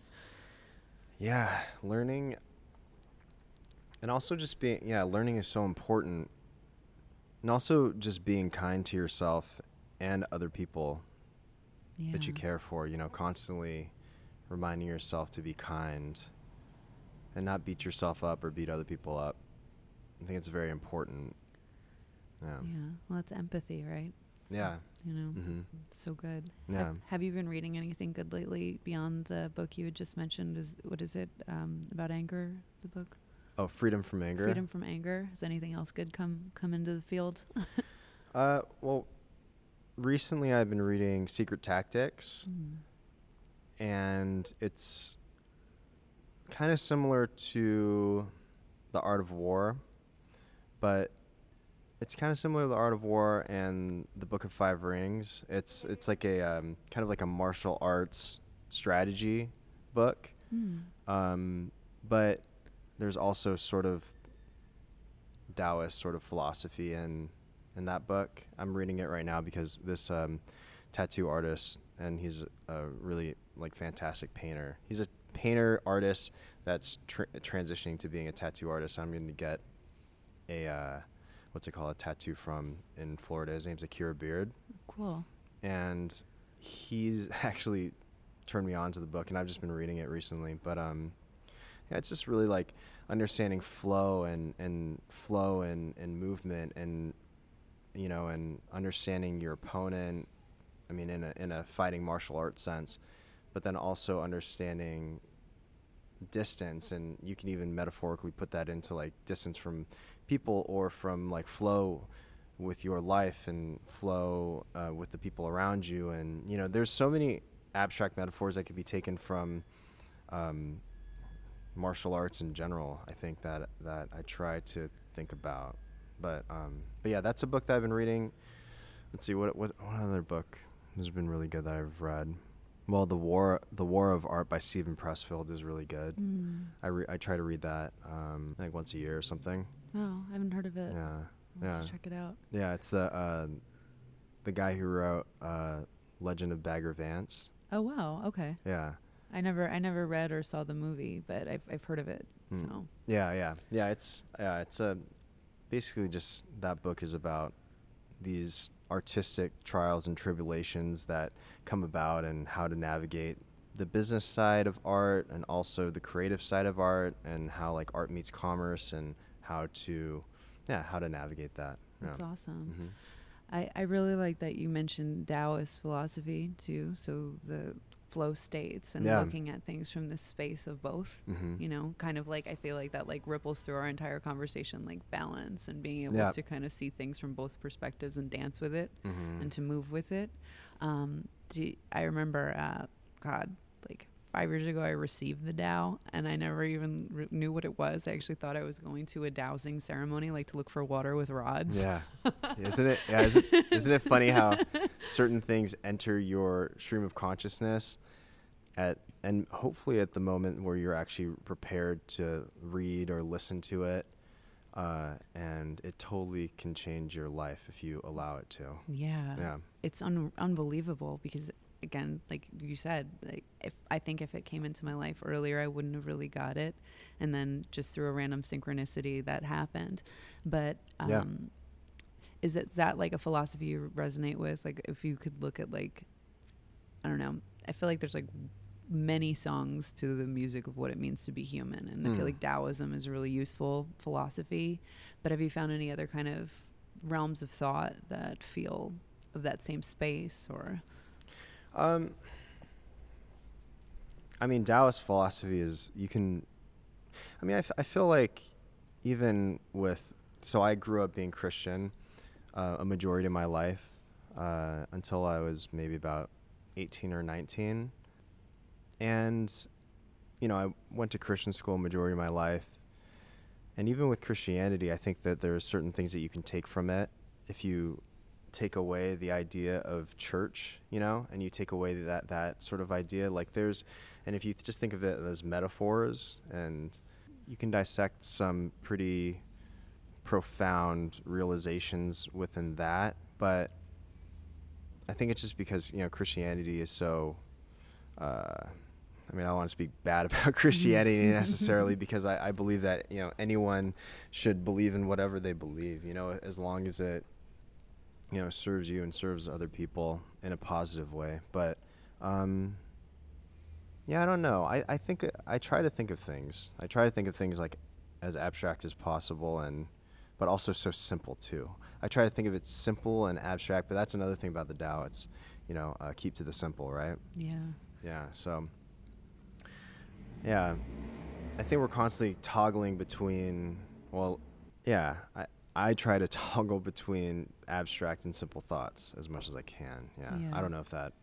Yeah. Learning. And also just being, yeah, learning is so important. And also just being kind to yourself and other people Yeah. that you care for, you know, constantly reminding yourself to be kind and not beat yourself up or beat other people up. I think it's very important. Yeah. Yeah. Well, that's empathy, right? Yeah. You know, Mm-hmm. so good. Yeah. Have, have you been reading anything good lately beyond the book you had just mentioned? Is what is it um, about anger? The book, Oh, Freedom from Anger. Freedom from Anger. Has anything else good come come into the field? Uh, well, recently I've been reading Secret Tactics, Mm. and it's kind of similar to The Art of War, but it's kind of similar to The Art of War and the Book of Five Rings. It's it's like a um, kind of like a martial arts strategy book, Mm. um, but there's also sort of Taoist sort of philosophy in in that book. I'm reading it right now because this um, tattoo artist, and he's a really like fantastic painter. He's a painter artist that's tr- transitioning to being a tattoo artist. I'm going to get a uh, what's it called, a tattoo from in Florida. His name's Akira Beard, Cool. and he's actually turned me on to the book, and I've just been reading it recently. But um, yeah, it's just really like understanding flow and, and flow and, and movement, and you know, and understanding your opponent. I mean, in a in a fighting martial arts sense, but then also understanding distance, and you can even metaphorically put that into like distance from people or from like flow with your life and flow uh, with the people around you. And you know, there's so many abstract metaphors that could be taken from um, martial arts in general. I think that that I try to think about, but um, but yeah, that's a book that I've been reading. Let's see, what what what other book has been really good that I've read. Well, the war the War of Art by Stephen Pressfield is really good. Mm. I re- I try to read that um, I think once a year or something. Oh, I haven't heard of it. Yeah, I'll have yeah, to check it out. yeah. It's the uh, the guy who wrote uh, Legend of Bagger Vance. Oh wow. Okay. Yeah. I never I never read or saw the movie, but I've I've heard of it. Hmm. So Yeah, yeah, yeah. It's yeah, it's a basically just that book is about these artistic trials and tribulations that come about, and how to navigate the business side of art and also the creative side of art, and how like art meets commerce, and how to, yeah, how to navigate that. That's yeah. awesome. Mm-hmm. I, I really like that you mentioned Taoist philosophy too. So the flow states and Yeah. looking at things from the space of both, Mm-hmm. you know, kind of like, I feel like that like ripples through our entire conversation, like balance and being able Yeah. to kind of see things from both perspectives and dance with it Mm-hmm. and to move with it. Um, do, I remember, uh, God, like five years ago, I received the Tao, and I never even re- knew what it was. I actually thought I was going to a dowsing ceremony, like to look for water with rods. Yeah. Isn't it? Yeah. Isn't, isn't it funny how certain things enter your stream of consciousness at, and hopefully at the moment where you're actually prepared to read or listen to it, uh, and it totally can change your life if you allow it to. Yeah. Yeah. It's un- unbelievable because, again, like you said, like if I think if it came into my life earlier, I wouldn't have really got it. And then just through a random synchronicity that happened. But um, Yeah. is it that like a philosophy you resonate with? Like if you could look at like, I don't know, I feel like there's like many songs to the music of what it means to be human. And I feel Mm. like Taoism is a really useful philosophy. But have you found any other kind of realms of thought that feel of that same space or? Um, I mean, Taoist philosophy is, you can, I mean, I, f- I feel like even with, so I grew up being Christian uh, a majority of my life uh, until I was maybe about eighteen or nineteen. And, you know, I went to Christian school a majority of my life. And even with Christianity, I think that there are certain things that you can take from it if you take away the idea of church, you know, and you take away that, that sort of idea. Like there's, and if you th- just think of it as metaphors, and you can dissect some pretty profound realizations within that. But I think it's just because, you know, Christianity is so, uh, I mean, I don't want to speak bad about Christianity necessarily, because I, I believe that, you know, anyone should believe in whatever they believe, you know, as long as it, you know, serves you and serves other people in a positive way. But, um, yeah, I don't know. I, I think I try to think of things. I try to think of things like as abstract as possible, and, but also so simple too. I try to think of it simple and abstract, but that's another thing about the Tao. It's, you know, uh, keep to the simple, right? Yeah. Yeah. So, yeah, I think we're constantly toggling between, well, yeah, I, I try to toggle between abstract and simple thoughts as much as I can. Yeah. Yeah. I don't know if that,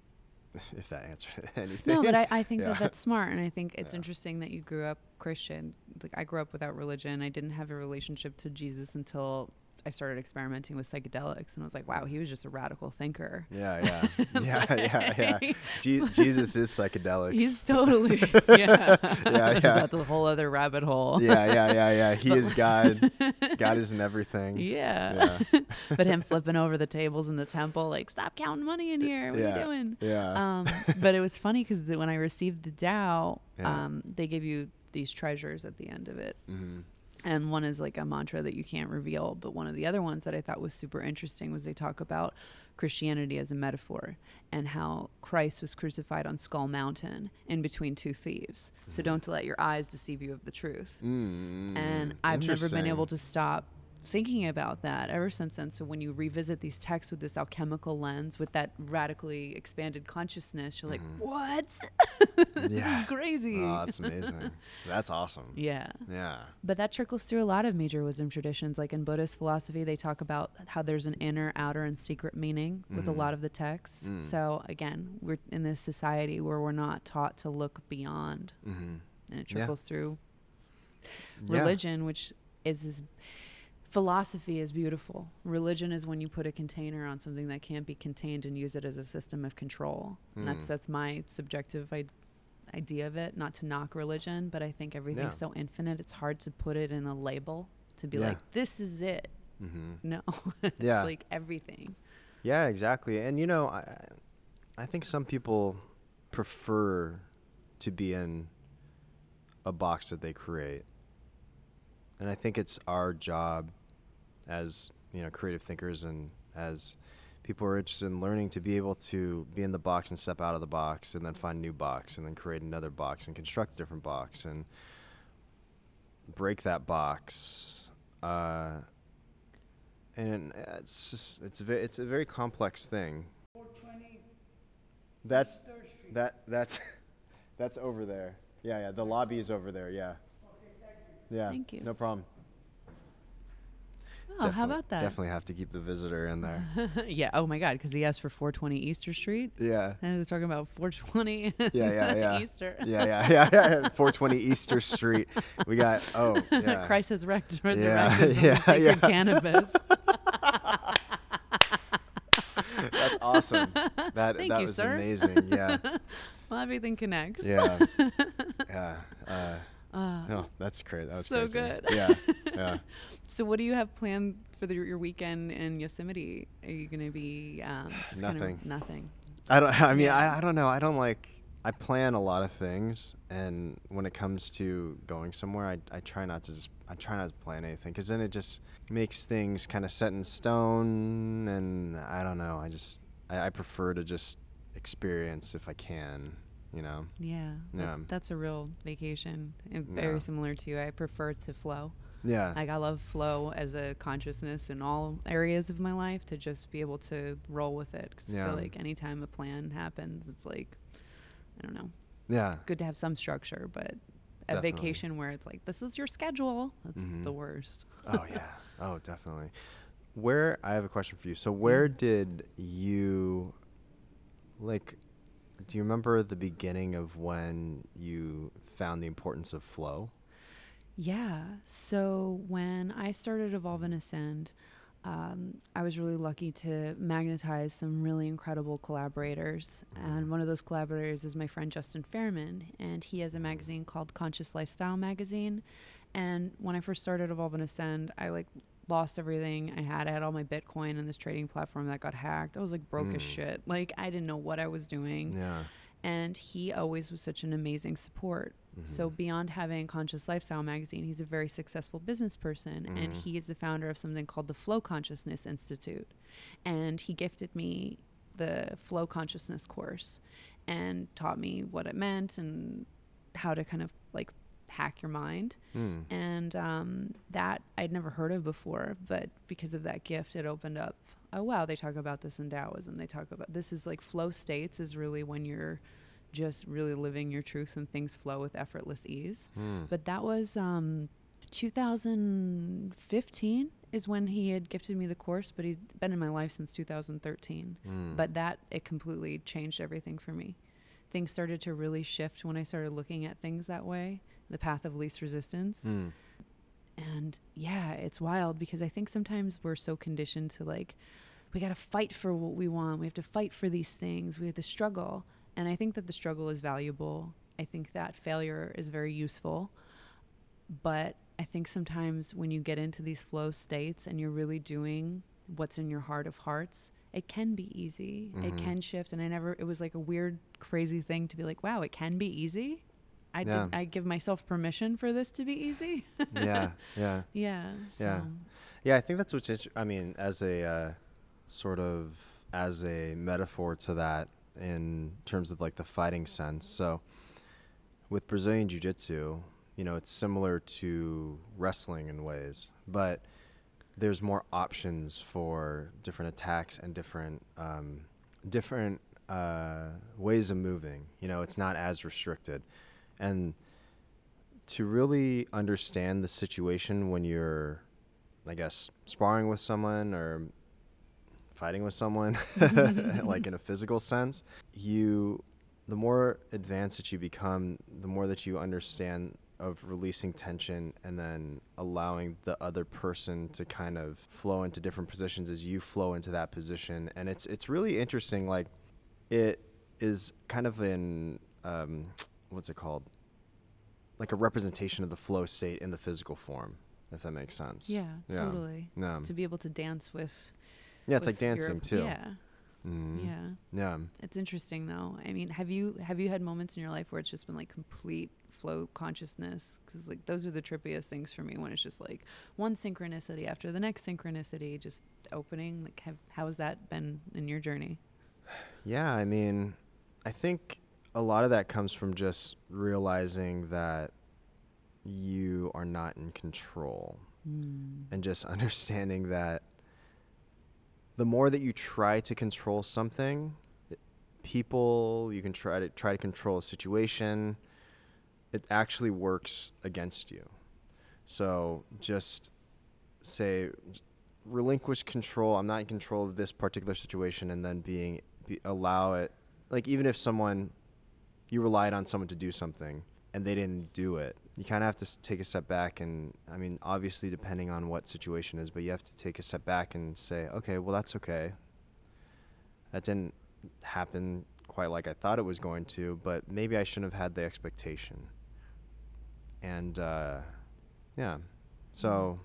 if that answered anything. No, but I, I think Yeah. that that's smart. And I think it's Yeah. interesting that you grew up Christian. Like I grew up without religion. I didn't have a relationship to Jesus until I started experimenting with psychedelics, and I was like, wow, he was just a radical thinker. Yeah, yeah, yeah, yeah, yeah. Je- Jesus is psychedelics. He's totally, yeah. Yeah, There's yeah. That's a whole other rabbit hole. Yeah, yeah, yeah, yeah. He But- is God. God is in everything. Yeah. But him flipping over the tables in the temple, like, stop counting money in here. What yeah, are you doing? Yeah. Um, but it was funny because when I received the Tao, Yeah. um, they give you these treasures at the end of it. Mm-hmm. And one is like a mantra that you can't reveal. But one of the other ones that I thought was super interesting was they talk about Christianity as a metaphor and how Christ was crucified on Skull Mountain in between two thieves. So don't let your eyes deceive you of the truth. Mm, And I've never been interesting. able to stop thinking about that ever since then. So when you revisit these texts with this alchemical lens, with that radically expanded consciousness, you're like, what? This Yeah. is crazy. Oh, that's amazing. That's awesome. Yeah. Yeah. But that trickles through a lot of major wisdom traditions. Like in Buddhist philosophy, they talk about how there's an inner, outer, and secret meaning with a Mhm. lot of the texts. Mm. So again, we're in this society where we're not taught to look beyond, Mm-hmm. and it Yeah. trickles through Yeah. religion, which is this philosophy is beautiful. Religion is when you put a container on something that can't be contained and use it as a system of control. And that's Mm. that's my subjective I- idea of it. Not to knock religion, but I think everything's Yeah. so infinite. It's hard to put it in a label to be Yeah. like, this is it. Mm-hmm. No, it's Yeah. like everything. Yeah, exactly. And you know, I I think some people prefer to be in a box that they create. And I think it's our job as, you know, creative thinkers and as people are interested in learning to be able to be in the box and step out of the box and then find a new box and then create another box and construct a different box and break that box. Uh, and it's just, it's a, ve- it's a very complex thing. four twenty That's, East Third Street. that, that's, that's over there. Yeah, yeah, the lobby is over there, yeah. Okay, thank you. Yeah, Thank you. no problem. Oh, how Definitely- about that? Definitely have to keep the visitor in there. Yeah. Oh my God. Because he asked for four twenty Easter Street. Yeah. And they're talking about four twenty Yeah, yeah, yeah. Easter. Yeah, yeah, yeah, yeah. four twenty Easter Street. We got, oh, yeah. Christ has wrecked, Yeah, resurrected yeah, from sacred yeah. cannabis. That's awesome. That Thank that you, was sir. amazing. Yeah, Well, everything connects. yeah, yeah. Uh, Uh, no, that's crazy. That was so crazy. good. Yeah, yeah. So, what do you have planned for the, your weekend in Yosemite? Are you going to be um, just kind Nothing. of nothing? I don't. I mean, Yeah. I, I don't know. I don't like. I plan a lot of things, and when it comes to going somewhere, I I try not to just. I try not to plan anything because then it just makes things kind of set in stone, and I don't know. I just. I, I prefer to just experience if I can. You know. Yeah. Yeah. That's, that's a real vacation. And very Yeah. similar to you. I prefer to flow. Yeah. Like, I love flow as a consciousness in all areas of my life, to just be able to roll with it. Because I Yeah. feel like anytime a plan happens, it's like, I don't know, Yeah. good to have some structure, but a Definitely. vacation where it's like, this is your schedule, that's Mhm. the worst. Oh yeah. Oh, definitely. Where I have a question for you. So where did you like do you remember the beginning of when you found the importance of flow? Yeah. So when I started Evolve and Ascend, um, I was really lucky to magnetize some really incredible collaborators. And one of those collaborators is my friend Justin Fairman. And he has a magazine called Conscious Lifestyle Magazine. And when I first started Evolve and Ascend, I like lost everything I had. I had all my Bitcoin in this trading platform that got hacked. I was like broke as Mm. shit. Like, I didn't know what I was doing. Yeah. And he always was such an amazing support. So Mhm. beyond having Conscious Lifestyle Magazine, he's a very successful business person, and Mhm. he is the founder of something called the Flow Consciousness Institute. And he gifted me the Flow Consciousness course and taught me what it meant and how to kind of like hack your mind. Mm. And um, that I'd never heard of before, but because of that gift, it opened up. Oh, wow, they talk about this in Taoism. They talk about this is like flow states is really when you're just really living your truth and things flow with effortless ease. Mm. But that was um, two thousand fifteen is when he had gifted me the course, but he's been in my life since two thousand thirteen. Mm. But that, it completely changed everything for me. Things started to really shift when I started looking at things that way, the path of least resistance. Mm. And yeah, it's wild because I think sometimes we're so conditioned to like, we got to fight for what we want. We have to fight for these things. We have to struggle. And I think that the struggle is valuable. I think that failure is very useful. But I think sometimes when you get into these flow states and you're really doing what's in your heart of hearts, it can be easy. It Mhm. can shift. And I never, it was like a weird, crazy thing to be like, wow, it can be easy. I Yeah. did, I give myself permission for this to be easy. Yeah. Yeah. Yeah. So. Yeah. Yeah, I think that's what's inter- I mean, as a uh, sort of as a metaphor to that in terms of like the fighting sense. So with Brazilian Jiu-Jitsu, you know, it's similar to wrestling in ways, but there's more options for different attacks and different um, different uh, ways of moving. You know, it's not as restricted. And to really understand the situation when you're, I guess, sparring with someone or fighting with someone, like in a physical sense, you, the more advanced that you become, the more that you understand of releasing tension and then allowing the other person to kind of flow into different positions as you flow into that position. And it's it's really interesting. Like, it is kind of in, um, what's it called? Like a representation of the flow state in the physical form, if that makes sense. Yeah, Yeah. totally. Yeah. To be able to dance with. Yeah, it's with like dancing your, too. Yeah. Mhm. Yeah. Yeah. It's interesting though. I mean, have you have you had moments in your life where it's just been like complete flow consciousness? Because like those are the trippiest things for me, when it's just like one synchronicity after the next synchronicity, just opening. Like, have, how has that been in your journey? Yeah, I mean, I think a lot of that comes from just realizing that you are not in control, Mm. and just understanding that the more that you try to control something, it- people, you can try to try to control a situation, it actually works against you. So just say, relinquish control. I'm not in control of this particular situation, and then being be, allow it. Like, even if someone, you relied on someone to do something and they didn't do it, you kind of have to s- take a step back. And I mean, obviously depending on what situation is, but you have to take a step back and say, okay, well, that's okay. That didn't happen quite like I thought it was going to, but maybe I shouldn't have had the expectation. And uh, yeah, so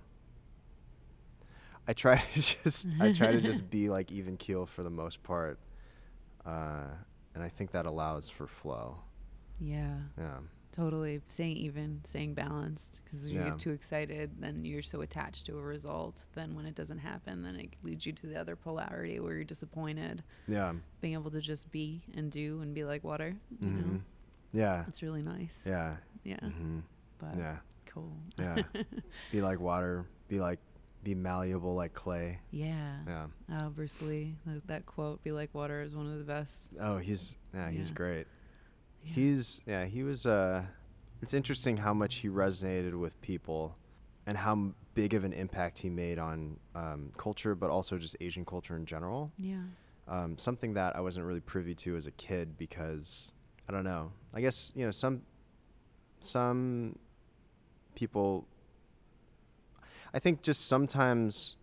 I try to just I try to just be like even keel for the most part, uh, and I think that allows for flow. Yeah. Yeah. Totally. Staying even, staying balanced. Because if you Yeah. get too excited, then you're so attached to a result. Then when it doesn't happen, then it leads you to the other polarity where you're disappointed. Yeah. Being able to just be and do and be like water, you Mhm. know, Yeah. it's really nice. Yeah. Yeah. hmm But Yeah. cool. Yeah. Be like water. Be like, be malleable like clay. Yeah. Yeah. Oh, Bruce Lee, that, that quote, "Be like water," is one of the best. Oh, he's yeah, he's Yeah. great. Yeah. He's yeah, he was uh it's interesting how much he resonated with people, and how m- big of an impact he made on um, culture, but also just Asian culture in general. Yeah. Um, something that I wasn't really privy to as a kid, because I don't know. I guess, you know, some some people, I think just sometimes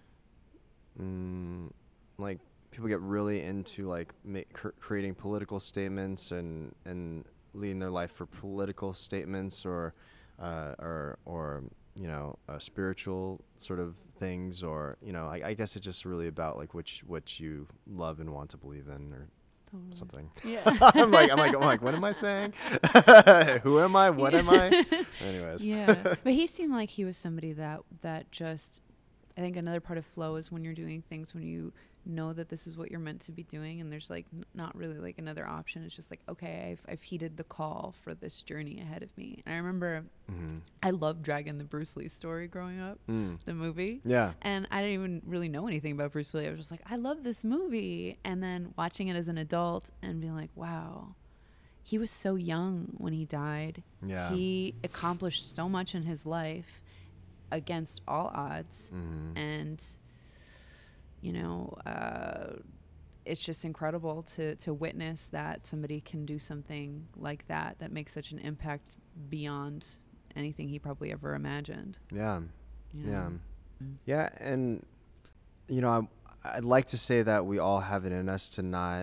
mm, like people get really into like ma- cr- creating political statements and and leading their life for political statements, or uh, or or you know uh, spiritual sort of things, or you know I, I guess it's just really about like which what you love and want to believe in, or Totally. something. Yeah. I'm like I'm like I'm like what am I saying? Who am I? What am I? Anyways. Yeah. But he seemed like he was somebody that that just, I think another part of flow is when you're doing things when you know that this is what you're meant to be doing, and there's like n- not really like another option. It's just like, okay, I've I've heeded the call for this journey ahead of me. And I remember Mm-hmm. I loved Dragon, the Bruce Lee story growing up, Mm. the movie. Yeah. And I didn't even really know anything about Bruce Lee. I was just like, I love this movie. And then watching it as an adult and being like, wow, he was so young when he died. Yeah. He accomplished so much in his life against all odds. Mm-hmm. And, you know, uh, it's just incredible to, to witness that somebody can do something like that, that makes such an impact beyond anything he probably ever imagined. Yeah. you Yeah. know? Yeah, and you know, I, I'd like to say that we all have it in us to not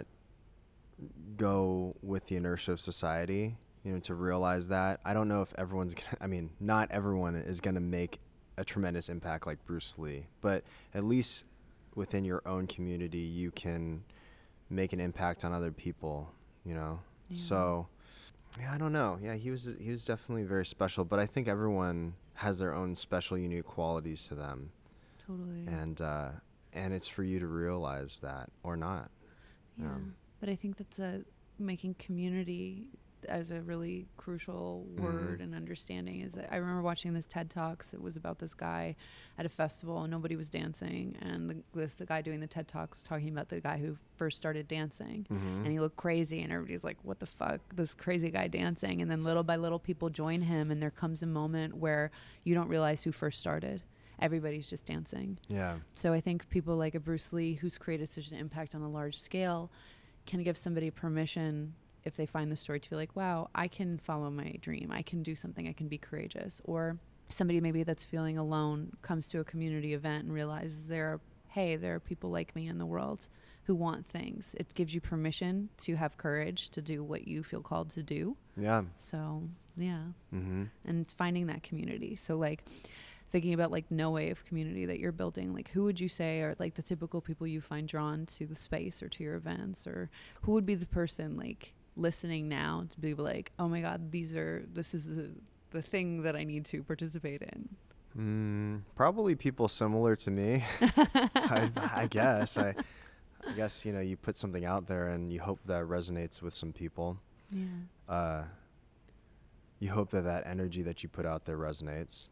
go with the inertia of society, you know, to realize that. I don't know if everyone's gonna, I mean, not everyone is going to make a tremendous impact like Bruce Lee, but at least within your own community, you can make an impact on other people, you know? Yeah. So, yeah, I don't know. Yeah, he was he was definitely very special, but I think everyone has their own special, unique qualities to them. Totally. And uh, and it's for you to realize that or not. Yeah. Um, But I think that's a, making community as a really crucial word Mhm. and understanding. Is that I remember watching this TED Talks. It was about this guy at a festival and nobody was dancing. And the, this the guy doing the TED Talk was talking about the guy who first started dancing. Mhm. And he looked crazy and everybody's like, what the fuck, this crazy guy dancing. And then little by little people join him, and there comes a moment where you don't realize who first started. Everybody's just dancing. Yeah. So I think people like a Bruce Lee, who's created such an impact on a large scale, can give somebody permission, if they find the story, to be like, wow, I can follow my dream. I can do something. I can be courageous. Or somebody maybe that's feeling alone comes to a community event and realizes there are, hey, there are people like me in the world who want things. It gives you permission to have courage to do what you feel called to do. Yeah. So, yeah. Mm-hmm. And it's finding that community. So, like, thinking about like no wave community that you're building, like who would you say are like the typical people you find drawn to the space or to your events, or who would be the person like listening now to be like, oh my God, these are, this is the, the thing that I need to participate in? Mm, probably people similar to me. I, I guess. I, I guess, you know, you put something out there and you hope that resonates with some people. Yeah. Uh, you hope that that energy that you put out there resonates.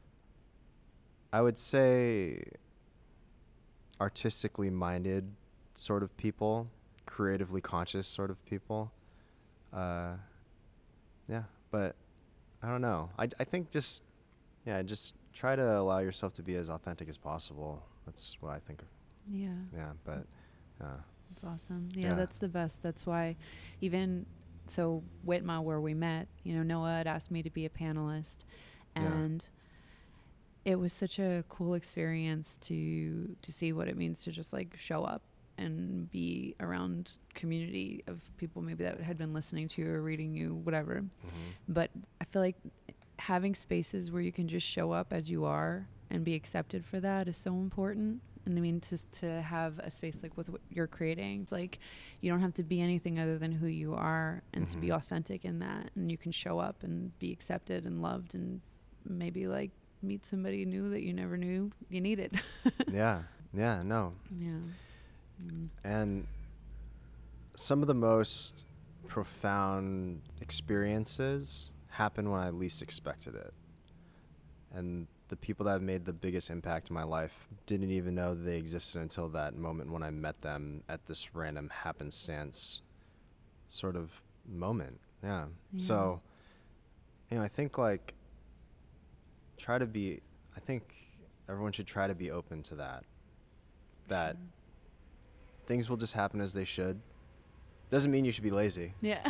I would say artistically minded sort of people, creatively conscious sort of people. Uh, yeah, but I don't know. I, I think just, yeah, just try to allow yourself to be as authentic as possible. That's what I think. Yeah. Yeah, but uh, that's awesome. Yeah, yeah. that's the best. That's why even so Whitma, where we met, you know, Noah had asked me to be a panelist, and yeah. it was such a cool experience to to see what it means to just like show up and be around community of people maybe that had been listening to you or reading you, whatever. Mm-hmm. But I feel like having spaces where you can just show up as you are and be accepted for that is so important. And I mean, to to have a space like with what you're creating, it's like you don't have to be anything other than who you are, and mm-hmm. to be authentic in that, and you can show up and be accepted and loved, and maybe like meet somebody new that you never knew you needed. yeah, yeah, no. Yeah. Mm. And some of the most profound experiences happen when I least expected it. And the people that have made the biggest impact in my life didn't even know they existed until that moment when I met them at this random happenstance sort of moment. Yeah. yeah. So, you know, I think like try to be, I think everyone should try to be open to that. That sure. things will just happen as they should. Doesn't mean you should be lazy. Yeah.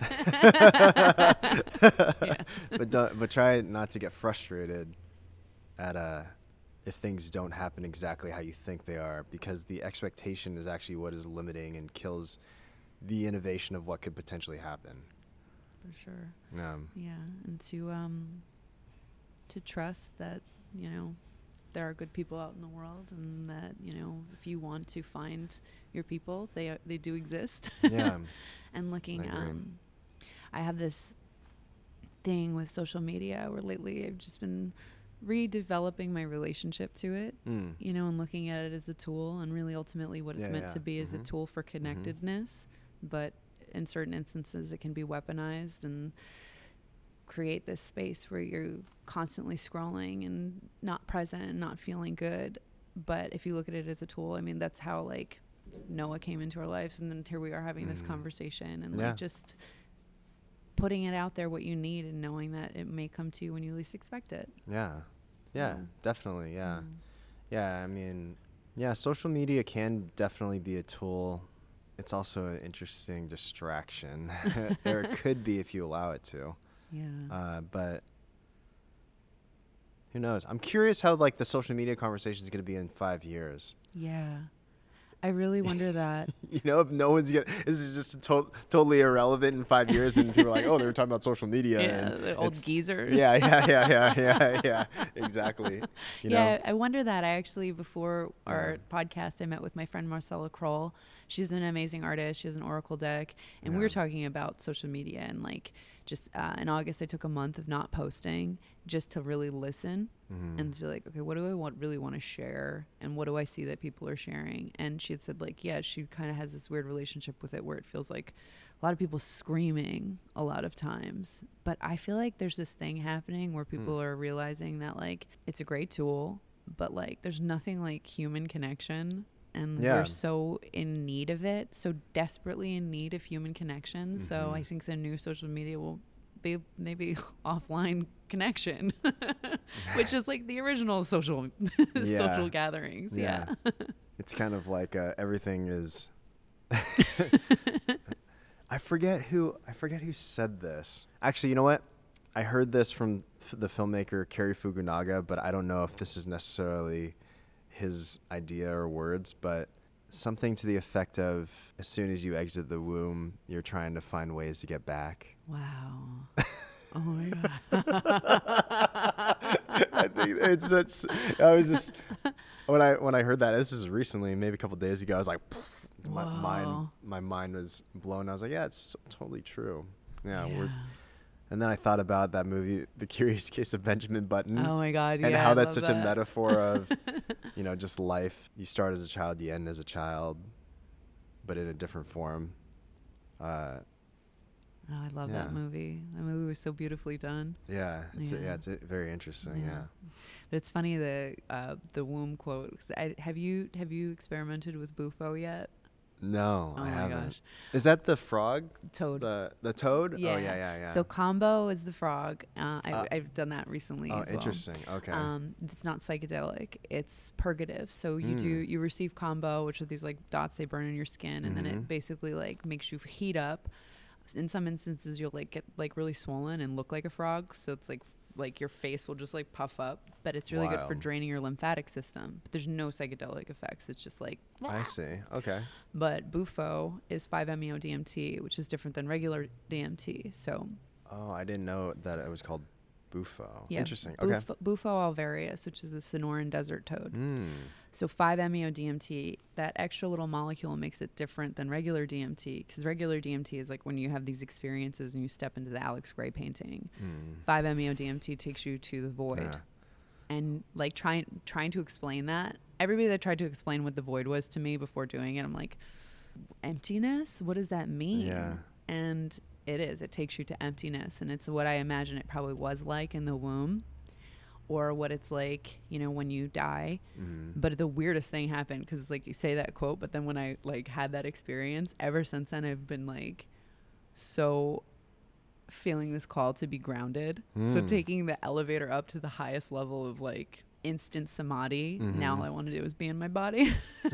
yeah. But don't, but try not to get frustrated at uh if things don't happen exactly how you think they are, because the expectation is actually what is limiting and kills the innovation of what could potentially happen. For sure. Um, yeah, and to um to trust that, you know, there are good people out in the world, and that, you know, if you want to find your people, they are, they do exist. Yeah. And looking, I um, I have this thing with social media where lately I've just been redeveloping my relationship to it, mm. you know, and looking at it as a tool, and really ultimately what it's yeah, meant yeah. to be mm-hmm. is a tool for connectedness. Mm-hmm. But in certain instances, it can be weaponized and create this space where you're constantly scrolling and not present and not feeling good. But if you look at it as a tool, I mean, that's how like Noah came into our lives, and then here we are having mm. this conversation, and yeah. like just putting it out there what you need, and knowing that it may come to you when you least expect it. Yeah. Yeah, yeah. definitely. Yeah. Mm. Yeah. I mean, yeah, social media can definitely be a tool. It's also an interesting distraction. Or it could be if you allow it to. Yeah. Uh, but who knows? I'm curious how like the social media conversation is going to be in five years. Yeah. I really wonder that. You know, if no one's gonna, this is just to- totally irrelevant in five years, and people are like, "Oh, they were talking about social media." Yeah, and the old geezers. Yeah, yeah, yeah, yeah, yeah, yeah. Exactly. You yeah, know? I wonder that. I actually, before our yeah. podcast, I met with my friend Marcella Kroll. She's an amazing artist. She has an oracle deck, and yeah. we were talking about social media, and like just uh, in August, I took a month of not posting just to really listen mm-hmm. and to be like, okay, what do I want really want to share, and what do I see that people are sharing? And she had said like, yeah, she kind of has this weird relationship with it where it feels like a lot of people screaming a lot of times, but I feel like there's this thing happening where people mm. are realizing that like it's a great tool, but like there's nothing like human connection. And yeah. we're so in need of it, so desperately in need of human connection. Mm-hmm. So I think the new social media will be maybe offline connection, which is like the original social yeah. social gatherings. Yeah. yeah. It's kind of like uh, everything is. I forget who I forget who said this. Actually, you know what? I heard this from f- the filmmaker Cary Fukunaga, but I don't know if this is necessarily his idea or words, but something to the effect of, as soon as you exit the womb, you're trying to find ways to get back. Wow. Oh my God. I think it's such. I was just when I when I heard that. This is recently, maybe a couple of days ago. I was like, my Whoa. mind my mind was blown. I was like, yeah, it's so, totally true. Yeah, Yeah. we're. And then I thought about that movie, The Curious Case of Benjamin Button. Oh my God! And yeah, how I that's love such that. a metaphor of, you know, just life. You start as a child, you end as a child, but in a different form. Uh, Oh, I love Yeah. that movie. That movie was so beautifully done. yeah, it's yeah, Yeah. it's uh, very interesting. Yeah. But it's funny the uh, the womb quote. 'Cause I, have you have you experimented with Bufo yet? No, Oh I my haven't. gosh. Is that the frog? Toad. The the toad? Yeah. Oh yeah, yeah, yeah. So Combo is the frog. Uh, I, Uh, I've done that recently oh, as well. interesting. Okay. Um, it's not psychedelic. It's purgative. So you do Mm. you receive Combo, which are these like dots they burn in your skin, and then Mhm. it basically like makes you heat up. In some instances, you'll like get like really swollen and look like a frog. So it's like f- like your face will just like puff up, but it's really good for Wild. draining your lymphatic system. But there's no psychedelic effects. It's just like. I see. Okay. But Bufo is five M E O D M T, which is different than regular D M T. So Oh, I didn't know that it was called Bufo. yeah, Interesting. Bufo, Okay. Bufo alvarius, which is a Sonoran desert toad. Mm. So five M E O D M T, that extra little molecule makes it different than regular D M T, because regular D M T is like when you have these experiences and you step into the Alex Gray painting. Mm. five M E O D M T takes you to the void. Yeah. And like trying trying to explain that, everybody that tried to explain what the void was to me before doing it, I'm like, emptiness? What does that mean? Yeah. And it is. It takes you to emptiness. And it's what I imagine it probably was like in the womb, or what it's like, you know, when you die. Mm. But the weirdest thing happened, because like you say that quote, but then when I like had that experience, ever since then I've been like so feeling this call to be grounded. So Mm. taking the elevator up to the highest level of like instant samadhi. Now Mhm. all I want to do is be in my body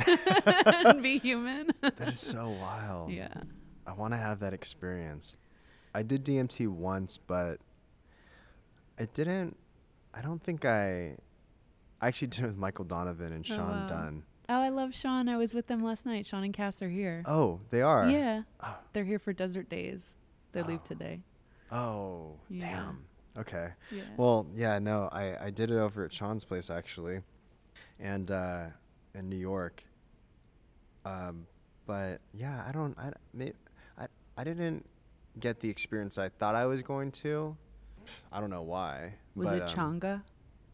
and be human. That is so wild. Yeah. I want to have that experience. I did D M T once, but I didn't. I don't think I. I actually did it with Michael Donovan and Oh, Sean wow. Dunn. Oh, I love Sean. I was with them last night. Sean and Cass are here. Oh, they are. Yeah. Oh. They're here for Desert Days. They leave Oh. today. Oh, Yeah. damn. Okay. Yeah. Well, yeah, no, I, I did it over at Sean's place actually, and uh, in New York. Um, but yeah, I don't, I, may, I, I didn't get the experience I thought I was going to. I don't know why. was but, it um, Changa?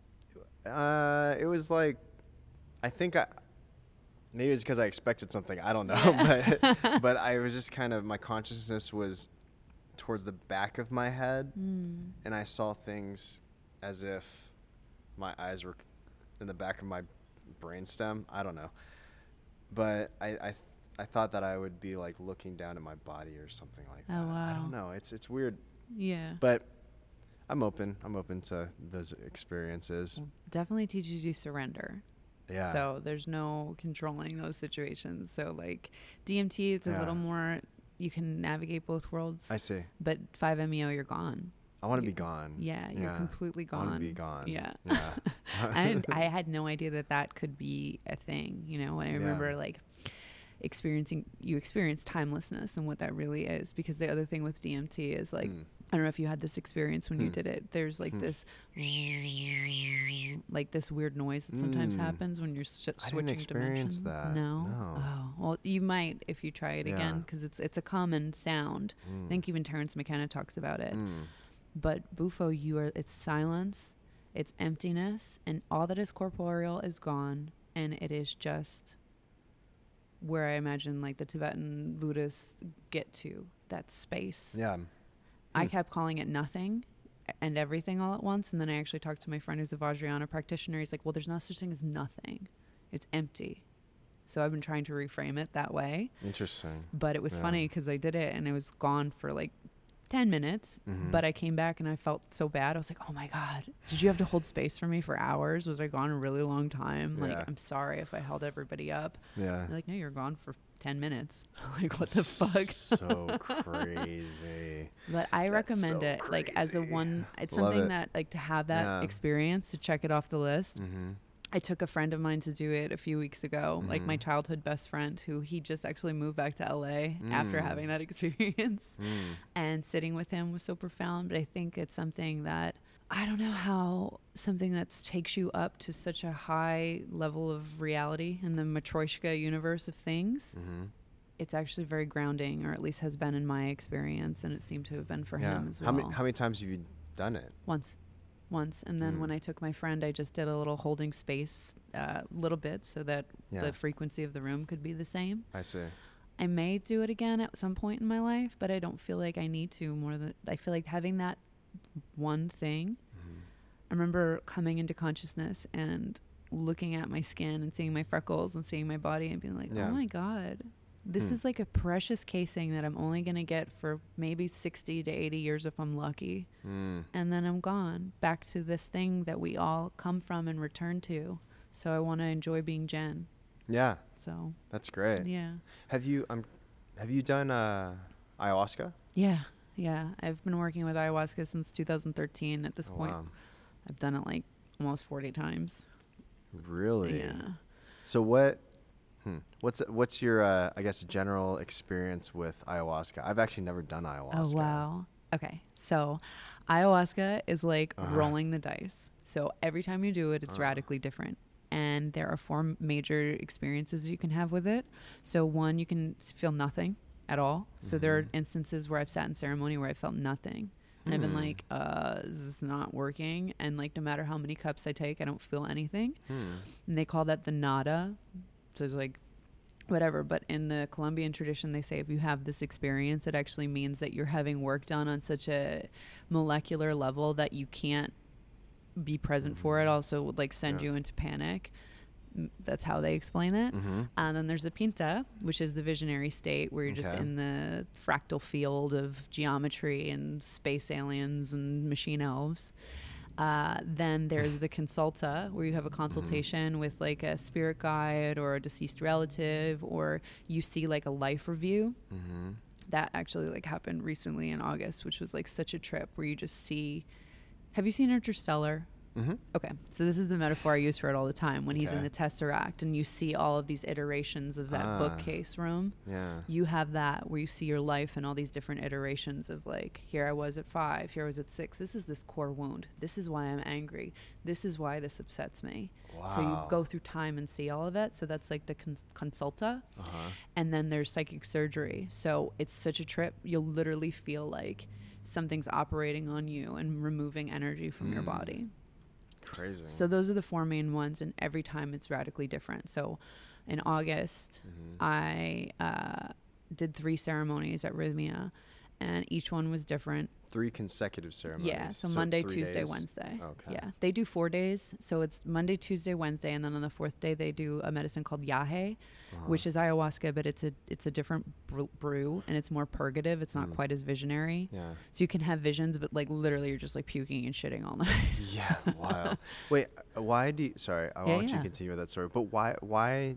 Uh, it was like, I think I, maybe it's because I expected something. I don't know, Yeah. but but I was just kind of, my consciousness was towards the back of my head, Mm. and I saw things as if my eyes were in the back of my brainstem. I don't know, but I I, I thought that I would be like looking down at my body or something like Oh, that. I wow. don't know. It's it's weird, Yeah. but I'm open. I'm open to those experiences. Well, definitely teaches you surrender. Yeah. So there's no controlling those situations. So like D M T, it's a Yeah. little more, you can navigate both worlds. I see. But five M E O, you're gone. I want to You- be gone. Yeah, you're completely I want gone. to be gone. Yeah. Yeah. And I had no idea that that could be a thing. You know, when I remember Yeah. like experiencing, you experience timelessness and what that really is. Because the other thing with D M T is like, Mm. I don't know if you had this experience when you Hmm. did it. There's like Hmm. this, like this weird noise that sometimes Mm. happens when you're sh- I didn't switching experience dimension. that. No? No. Oh, well, you might if you try it again, Yeah. because it's it's a common sound. Mm. I think even Terrence McKenna talks about it. Mm. But Bufo, you are it's silence, it's emptiness, and all that is corporeal is gone, and it is just where I imagine like the Tibetan Buddhists get to, that space. Yeah. I Hmm. kept calling it nothing and everything all at once, and then I actually talked to my friend who's a Vajrayana practitioner. He's like, well, there's no such thing as nothing. It's empty. So I've been trying to reframe it that way. Interesting. But it was Yeah. funny because I did it and it was gone for like ten minutes. Mhm. But I came back and I felt so bad. I was like, oh my God, did you have to hold space for me for hours? Was I gone a really long time? Like, Yeah. I'm sorry if I held everybody up. Yeah. They're like, no, you're gone for ten minutes. Like, what the fuck? So crazy. But I That's recommend so it like as a crazy. one, it's Love something it. that like to have that Yeah. experience, to check it off the list. Mm-hmm. I took a friend of mine to do it a few weeks ago, like my Mhm. childhood best friend, who he just actually moved back to L A after Mm. having that experience. Mm. And sitting with him was so profound. But I think it's something that I don't know how something that takes you up to such a high level of reality in the Matryoshka universe of things, Mm-hmm. it's actually very grounding, or at least has been in my experience, and it seemed to have been for Yeah. him as How well. many how many times have you done it? Once. Once. And then Mm. when I took my friend, I just did a little holding space a uh, little bit so that Yeah. the frequency of the room could be the same. I see. I may do it again at some point in my life, but I don't feel like I need to more than I feel like having that one thing. Mm-hmm. I remember coming into consciousness and looking at my skin and seeing my freckles and seeing my body and being like, Yeah. oh my God, this Hmm. is like a precious casing that I'm only going to get for maybe sixty to eighty years if I'm lucky. Mm. And then I'm gone back to this thing that we all come from and return to. So I want to enjoy being Jen. Yeah, So that's great. yeah. Have you um, have you done uh, ayahuasca? Yeah. Yeah. I've been working with ayahuasca since two thousand thirteen. At this Oh, point, wow. I've done it like almost forty times. Really? Yeah. So what? Hmm, what's what's your uh, I guess general experience with ayahuasca? I've actually never done ayahuasca. Oh, wow. Okay. So ayahuasca is like Uh-huh. rolling the dice. So every time you do it, it's Uh. radically different. And there are four major experiences you can have with it. So one, you can s- feel nothing at all. So there are Mhm. instances where I've sat in ceremony where I felt nothing. And I've been Hmm. like, uh, is this not working? And like, no matter how many cups I take, I don't feel anything. Hmm. And they call that the nada. So it's like whatever. But in the Colombian tradition, they say if you have this experience, it actually means that you're having work done on such a molecular level that you can't be present for it. Also would like send Yeah. you into panic. M- That's how they explain it. Mm-hmm. And then there's the pinta, which is the visionary state where you're just Okay. in the fractal field of geometry and space aliens and machine elves. Uh, then there's the consulta, where you have a consultation with like a spirit guide or a deceased relative, or you see like a life review. Mm-hmm. That actually like happened recently in August, which was like such a trip where you just see. Have you seen Interstellar? Mm-hmm. Okay, so this is the metaphor I use for it all the time. When he's in Okay. the Tesseract and you see all of these iterations of that Ah. bookcase room, Yeah. you have that where you see your life and all these different iterations of like, here I was at five, here I was at six. This is this core wound. This is why I'm angry. This is why this upsets me. So you Wow. go through time and see all of it. So that's like the con- consulta. Uh-huh. And then there's psychic surgery. So it's such a trip. You'll literally feel like something's operating on you and removing energy from your Mm. body. Crazy. So those are the four main ones, and every time it's radically different. So in August, Mhm. I uh, did three ceremonies at Rhythmia, and each one was different. Three consecutive ceremonies. Yeah, so, Monday, three Tuesday, days. Wednesday. Okay. Yeah, they do four days. So it's Monday, Tuesday, Wednesday, and then on the fourth day they do a medicine called yahe, Uh-huh. which is ayahuasca, but it's a it's a different br- brew, and it's more purgative. It's not Mm. quite as visionary. Yeah. So you can have visions, but like literally you're just like puking and shitting all night. Yeah. Wild. Wait. uh, Why do you? Sorry, I Yeah, want you yeah. to continue with that story. But why? Why?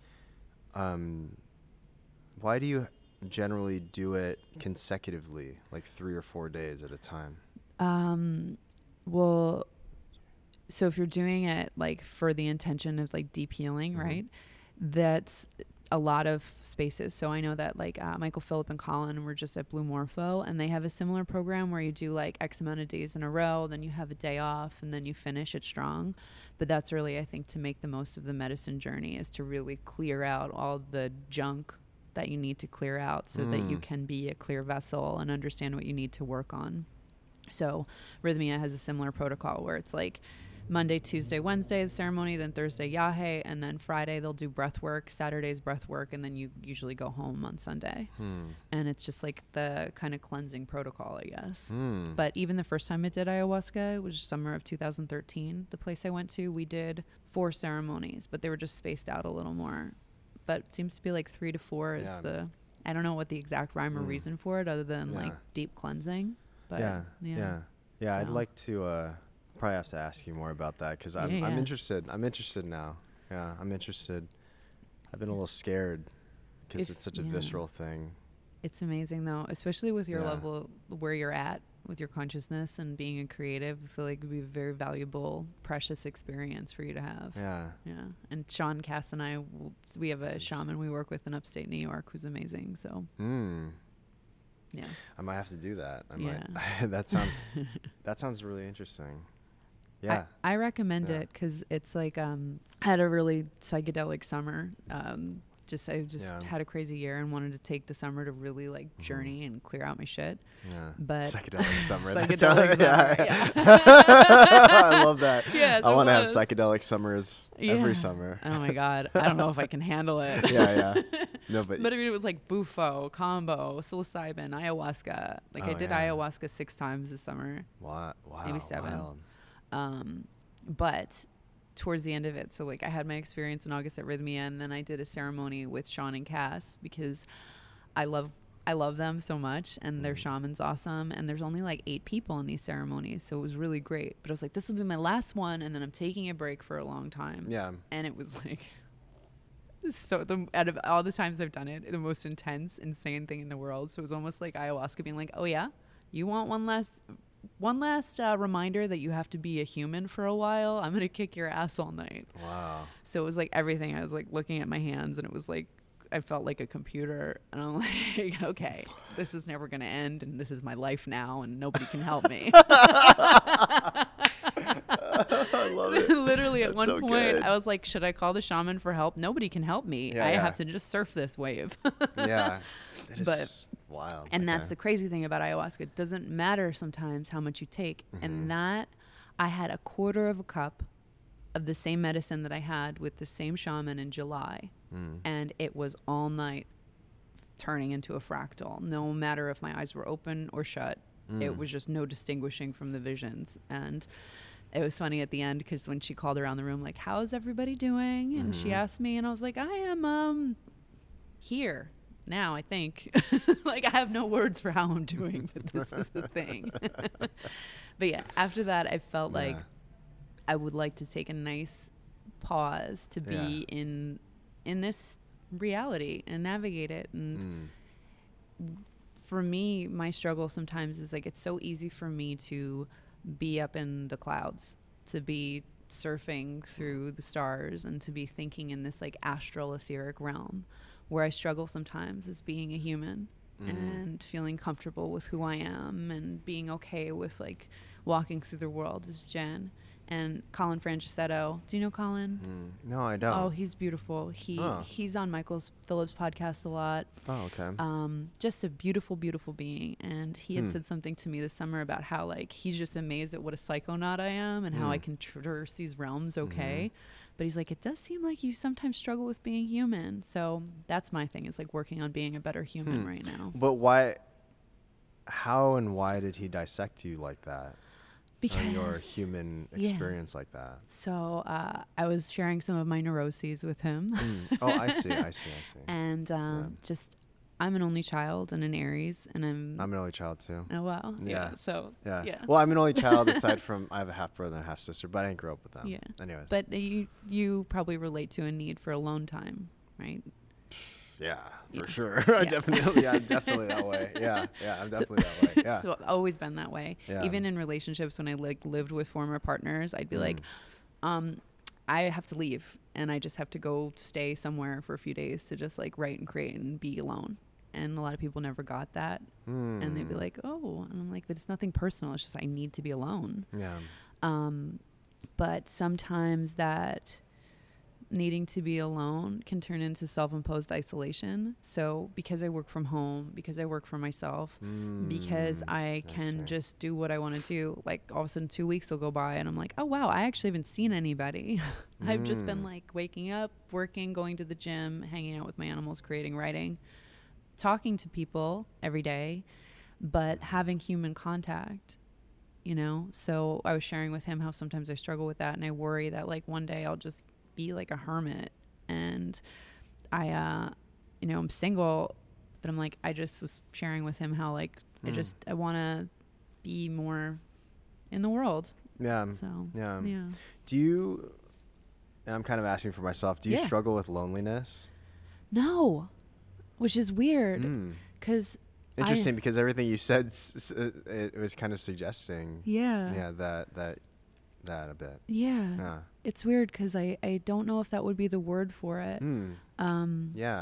Um. Why do you generally do it consecutively, like three or four days at a time? Um, well, so if you're doing it like for the intention of like deep healing, Mhm. right? That's a lot of spaces. So I know that like uh, Michael Phillip and Colin were just at Blue Morpho, and they have a similar program where you do like X amount of days in a row, then you have a day off, and then you finish it strong. But that's really, I think, to make the most of the medicine journey is to really clear out all the junk that you need to clear out so that you Mm. can be a clear vessel and understand what you need to work on. So Rhythmia has a similar protocol where it's like Monday, Tuesday, Wednesday, the ceremony, then Thursday, yahe, and then Friday they'll do breath work, Saturday's breath work, and then you usually go home on Sunday. Hmm. And it's just like the kind of cleansing protocol, I guess. Hmm. But even the first time I did ayahuasca, it was summer of two thousand thirteen. The place I went to, we did four ceremonies, but they were just spaced out a little more. But it seems to be like three to four is Yeah. the, I don't know what the exact rhyme or Mm. reason for it other than like Yeah. deep cleansing. But yeah, yeah. yeah, yeah. I'd So. like to uh, probably have to ask you more about that because I'm Yeah, I'm yeah. interested. I'm interested now. Yeah, I'm interested. I've been a little scared because If- it's such a yeah. visceral thing. It's amazing though, especially with your Yeah. level where you're at with your consciousness and being a creative. I feel like it would be a very valuable, precious experience for you to have. Yeah. Yeah. And Sean Cass and I, w- we have a That's shaman we work with in upstate New York who's amazing. So Hmm. Yeah. I might have to do that. I Yeah. might. that sounds that sounds really interesting. Yeah. I, I recommend Yeah. it because it's like um I had a really psychedelic summer. Um just I just Yeah. had a crazy year and wanted to take the summer to really like Mhm. journey and clear out my shit. Yeah. But psychedelic summer. that Psychedelic sounds- yeah. summer, I love that. Yeah, I so want to it have was. psychedelic summers Yeah. every summer. Oh my god, I don't know if I can handle it. Yeah, yeah. No, but, But I mean, it was like bufo, combo, psilocybin, ayahuasca. Like I Oh, did yeah. ayahuasca six times this summer. wow, wow, maybe seven. wild. Um, but towards the end of it, so like I had my experience in August at Rhythmia, and then I did a ceremony with Sean and Cass because I love I love them so much, and their Mm. shaman's awesome. And there's only like eight people in these ceremonies, so it was really great. But I was like, this will be my last one, and then I'm taking a break for a long time. Yeah. And it was like. So the out of all the times I've done it, the most intense, insane thing in the world. So it was almost like ayahuasca being like, "Oh yeah, you want one last, one last uh, reminder that you have to be a human for a while. I'm gonna kick your ass all night." Wow. So it was like everything. I was like looking at my hands, and it was like I felt like a computer, and I'm like, "Okay, this is never gonna end, and this is my life now, and nobody can help me." I love it. Literally, at That's one so point, good. I was like, "Should I call the shaman for help? Nobody can help me. Yeah, I yeah. have to just surf this wave." Yeah. That is But- wild. And Okay. that's the crazy thing about ayahuasca. It doesn't matter sometimes how much you take. Mhm. And that, I had a quarter of a cup of the same medicine that I had with the same shaman in July. Mm. And it was all night turning into a fractal. No matter if my eyes were open or shut. It Mm. was just no distinguishing from the visions. And it was funny at the end because when she called around the room, like, "How's everybody doing?" And she Mhm. asked me, and I was like, "I am um here now, I think." Like, I have no words for how I'm doing, but this is the thing. But yeah, after that, I felt like Yeah. I would like to take a nice pause to be Yeah. in in this reality and navigate it. And Mm. for me, my struggle sometimes is like it's so easy for me to be up in the clouds, to be surfing through the stars, and to be thinking in this like astral etheric realm. Where I struggle sometimes is being a human Mm. and feeling comfortable with who I am and being okay with like walking through the world as Jen. And Colin Francescetto, do you know Colin? Mm. No, I don't. Oh, he's beautiful. He Oh. he's on Michael Phillips' podcast a lot. Oh, okay. Um, just a beautiful, beautiful being. And he had Hmm. said something to me this summer about how like he's just amazed at what a psychonaut I am and how I Mm. can traverse these realms okay. Mhm. But he's like, it does seem like you sometimes struggle with being human. So that's my thing, is like working on being a better human Hmm. right now. But why? How and why did he dissect you like that? Because Or your human yeah. experience like that? So uh, I was sharing some of my neuroses with him. Mm. Oh, I see. I see. I see. And um, just, I'm an only child and an Aries, and I'm. I'm an only child too. Oh wow. Yeah. Yeah. So. Yeah. Yeah. Well, I'm an only child aside from I have a half brother and a half sister, but I didn't grow up with them. Yeah. Anyways. But you you probably relate to a need for alone time, right? yeah, for Yeah. sure. Yeah. I definitely, yeah, I'm definitely that way. Yeah, yeah, I'm So- definitely that way. Yeah. So I've always been that way. Yeah. Even in relationships, when I like lived with former partners, I'd be Mm. like, um, I have to leave, and I just have to go stay somewhere for a few days to just like write and create and be alone. And a lot of people never got that, and they'd be Mm. like, "Oh," and I'm like, "But it's nothing personal. It's just I need to be alone." Yeah. Um, but sometimes that needing to be alone can turn into self-imposed isolation. So because I work from home, because I work for myself, because Mm. I can see. just do what I want to do, like all of a sudden two weeks will go by and I'm like, oh wow, I actually haven't seen anybody. I've just been Mm. like waking up, working, going to the gym, hanging out with my animals, creating, writing, talking to people every day, but having human contact, you know? So I was sharing with him how sometimes I struggle with that, and I worry that like one day I'll just be like a hermit. And I, uh, you know, I'm single, but I'm like, I just was sharing with him how like, I Mm. just, I want to be more in the world. Yeah. So, Yeah. yeah. Do you, and I'm kind of asking for myself, do you Yeah. struggle with loneliness? No, which is weird Mm. because Interesting, because everything you said, s- s- uh, it was kind of suggesting, yeah, yeah, that, that, that a bit. yeah, Yeah. it's weird because I, I don't know if that would be the word for it. Mm. Um, Yeah.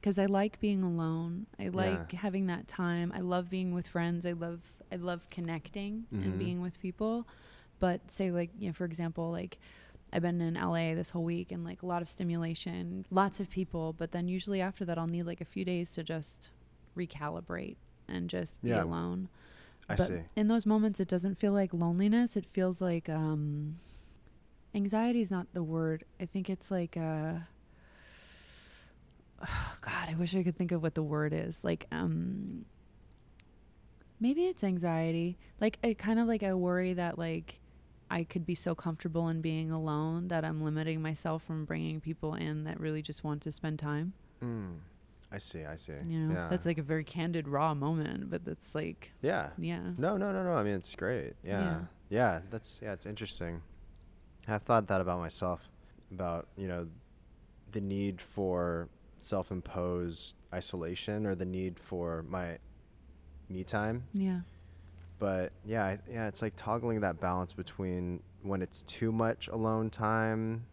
because I like being alone. I like yeah. having that time. I love being with friends. I love I love connecting mm-hmm. and being with people. But say like, you know, for example, like I've been in L A this whole week and like a lot of stimulation, lots of people. But then usually after that, I'll need like a few days to just recalibrate and just be yeah. alone. I but see. In those moments, it doesn't feel like loneliness. It feels like um, anxiety is not the word. I think it's like, uh, oh God, I wish I could think of what the word is. Like, um, maybe it's anxiety. Like, I kind of like I worry that like I could be so comfortable in being alone that I'm limiting myself from bringing people in that really just want to spend time. Mm. I see, I see. You know, yeah. that's like a very candid, raw moment, but that's like, yeah, yeah. No, no, no, no. I mean, it's great. Yeah, yeah. yeah that's yeah, it's interesting. I've thought that about myself, about you know, the need for self-imposed isolation or the need for my me time. Yeah. But yeah, I, yeah, it's like toggling that balance between when it's too much alone time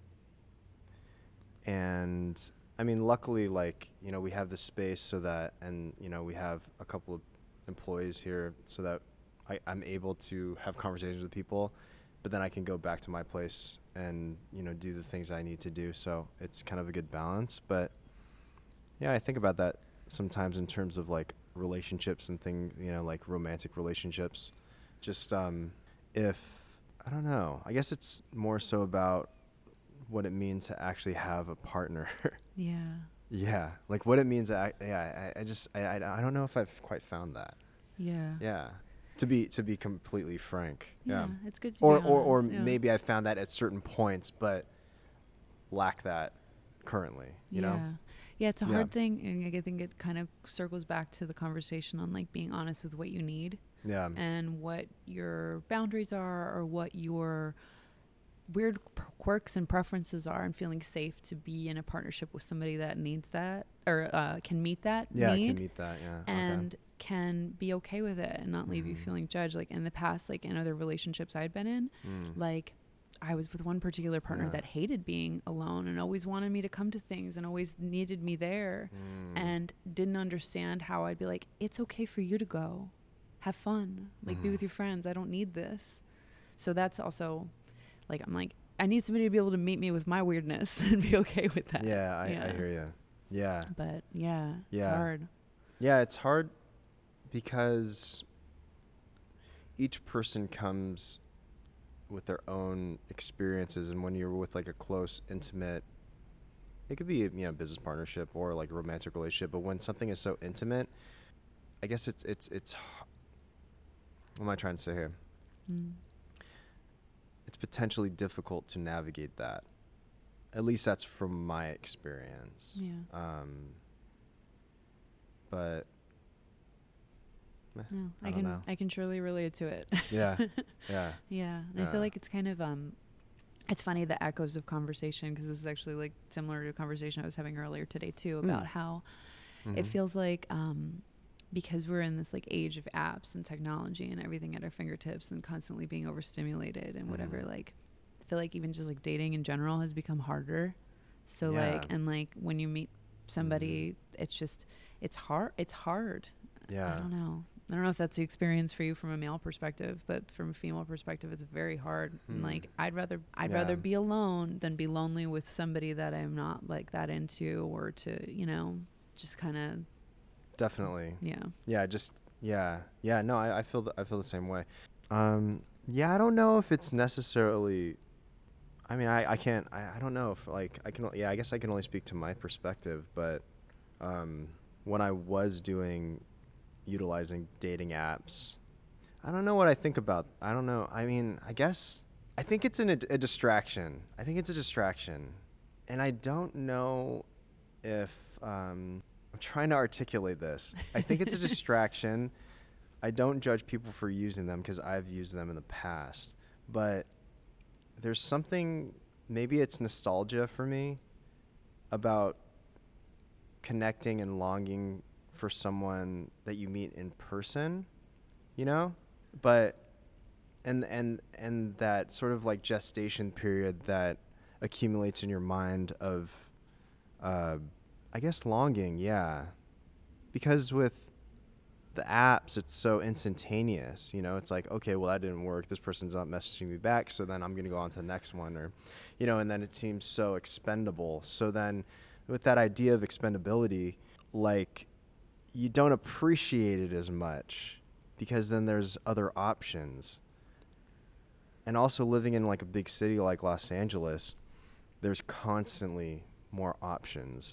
and. I mean, luckily, like, you know, we have the space so that, and, you know, we have a couple of employees here so that I, I'm able to have conversations with people, but then I can go back to my place and, you know, do the things I need to do. So it's kind of a good balance. But, yeah, I think about that sometimes in terms of, like, relationships and things, you know, like romantic relationships. Just um, if, I don't know, I guess it's more so about what it means to actually have a partner. Yeah. Yeah. Like what it means. To act, yeah. I, I just, I, I, I don't know if I've quite found that. Yeah. Yeah. To be, to be completely frank. Yeah. yeah. It's good to or, be or, or honest, yeah. maybe I found that at certain points, but lack that currently, you yeah. know? Yeah. It's a yeah. hard thing. And I think it kind of circles back to the conversation on like being honest with what you need. Yeah. And what your boundaries are or what your weird quirks and preferences are, and feeling safe to be in a partnership with somebody that needs that or uh, can meet that yeah, need. can meet that, yeah. And okay. can be okay with it and not leave mm. you feeling judged. Like in the past, like in other relationships I'd been in, mm. like I was with one particular partner yeah. that hated being alone and always wanted me to come to things and always needed me there mm. and didn't understand how I'd be like, it's okay for you to go. Have fun. Like, mm. be with your friends. I don't need this. So that's also... Like, I'm like, I need somebody to be able to meet me with my weirdness and be okay with that. Yeah, I, yeah. I hear you. Yeah. But, yeah, yeah, it's hard. Yeah, it's hard because each person comes with their own experiences. And when you're with, like, a close, intimate, it could be a you know, business partnership or, like, a romantic relationship. But when something is so intimate, I guess it's, it's, it's, what am I trying to say here? Mm. It's potentially difficult to navigate that. At least that's from my experience. Yeah. Um, but eh, no, I, I can know. I can surely relate to it. Yeah. Yeah. Yeah. And yeah. I feel like it's kind of um it's funny, the echoes of conversation, because this is actually like similar to a conversation I was having earlier today too about mm. how mm-hmm. it feels like um because we're in this like age of apps and technology and everything at our fingertips and constantly being overstimulated and whatever, mm. like I feel like even just like dating in general has become harder. So yeah. like, and like when you meet somebody, mm. it's just, it's hard. It's hard. Yeah. I don't know. I don't know if that's the experience for you from a male perspective, but from a female perspective, it's very hard. Mm. And like, I'd rather, I'd yeah. rather be alone than be lonely with somebody that I'm not like that into, or to, you know, just kind of, definitely. Yeah. Yeah. Just, yeah. Yeah. No, I, I feel, th- I feel the same way. Um, yeah, I don't know if it's necessarily, I mean, I, I can't, I, I don't know if like, I can, yeah, I guess I can only speak to my perspective, but, um, when I was doing, utilizing dating apps, I don't know what I think about, I don't know. I mean, I guess, I think it's an, a, a distraction. I think it's a distraction. And I don't know if, um, I'm trying to articulate this. I think it's a distraction. I don't judge people for using them because I've used them in the past. But there's something, maybe it's nostalgia for me, about connecting and longing for someone that you meet in person, you know? But, and, and, and that sort of like gestation period that accumulates in your mind of, uh, I guess longing, yeah. Because with the apps, it's so instantaneous. You know, it's like, okay, well, that didn't work. This person's not messaging me back, so then I'm going to go on to the next one. Or, you know, and then it seems so expendable. So then with that idea of expendability, like, you don't appreciate it as much because then there's other options. And also living in like a big city like Los Angeles, there's constantly more options.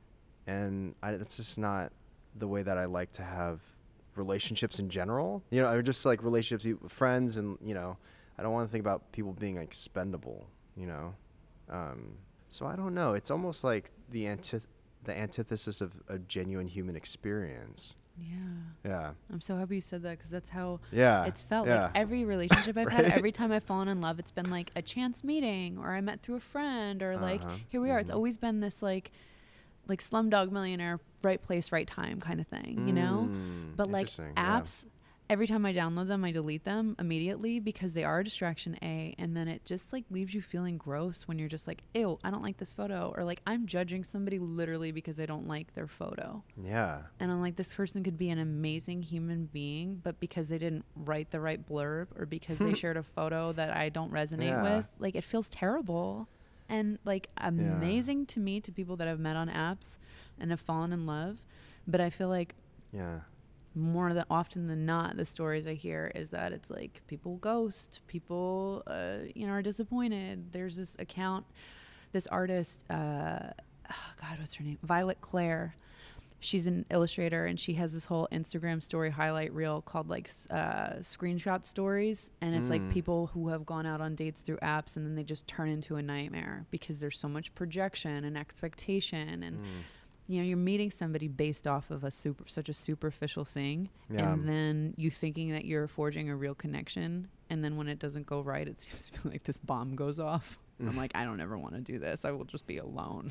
And I, it's just not the way that I like to have relationships in general. You know, or just like relationships with friends, and, you know, I don't want to think about people being like expendable, you know. Um, so I don't know. It's almost like the antith- the antithesis of a genuine human experience. Yeah. Yeah. I'm so happy you said that, because that's how yeah. it's felt. Yeah. Like every relationship I've Right? had, every time I've fallen in love, it's been like a chance meeting, or I met through a friend, or like, Uh-huh. here we are. Mhm. It's always been this like, like Slumdog Millionaire, right place, right time kind of thing, you know? Mm, But like interesting, yeah. apps, every time I download them, I delete them immediately because they are a distraction, A, and then it just like leaves you feeling gross when you're just like, ew, I don't like this photo. Or like, I'm judging somebody literally because I don't like their photo. Yeah. And I'm like, this person could be an amazing human being, but because they didn't write the right blurb, or because they shared a photo that I don't resonate Yeah. with, like, it feels terrible. And like amazing to me, to people that I've met on apps and have fallen in love. But I feel like Yeah. more than often than not, the stories I hear is that it's like people ghost, people, uh, you know, are disappointed. There's this account, this artist, uh, oh God, what's her name? Violet Claire. She's an illustrator, and she has this whole Instagram story highlight reel called like uh, screenshot stories. And it's Mm. like people who have gone out on dates through apps, and then they just turn into a nightmare because there's so much projection and expectation, and Mm. you know, you're meeting somebody based off of a super, such a superficial thing. Yeah. And then you thinking that you're forging a real connection. And then when it doesn't go right, it seems to be like this bomb goes off. Mm. I'm like, I don't ever want to do this. I will just be alone.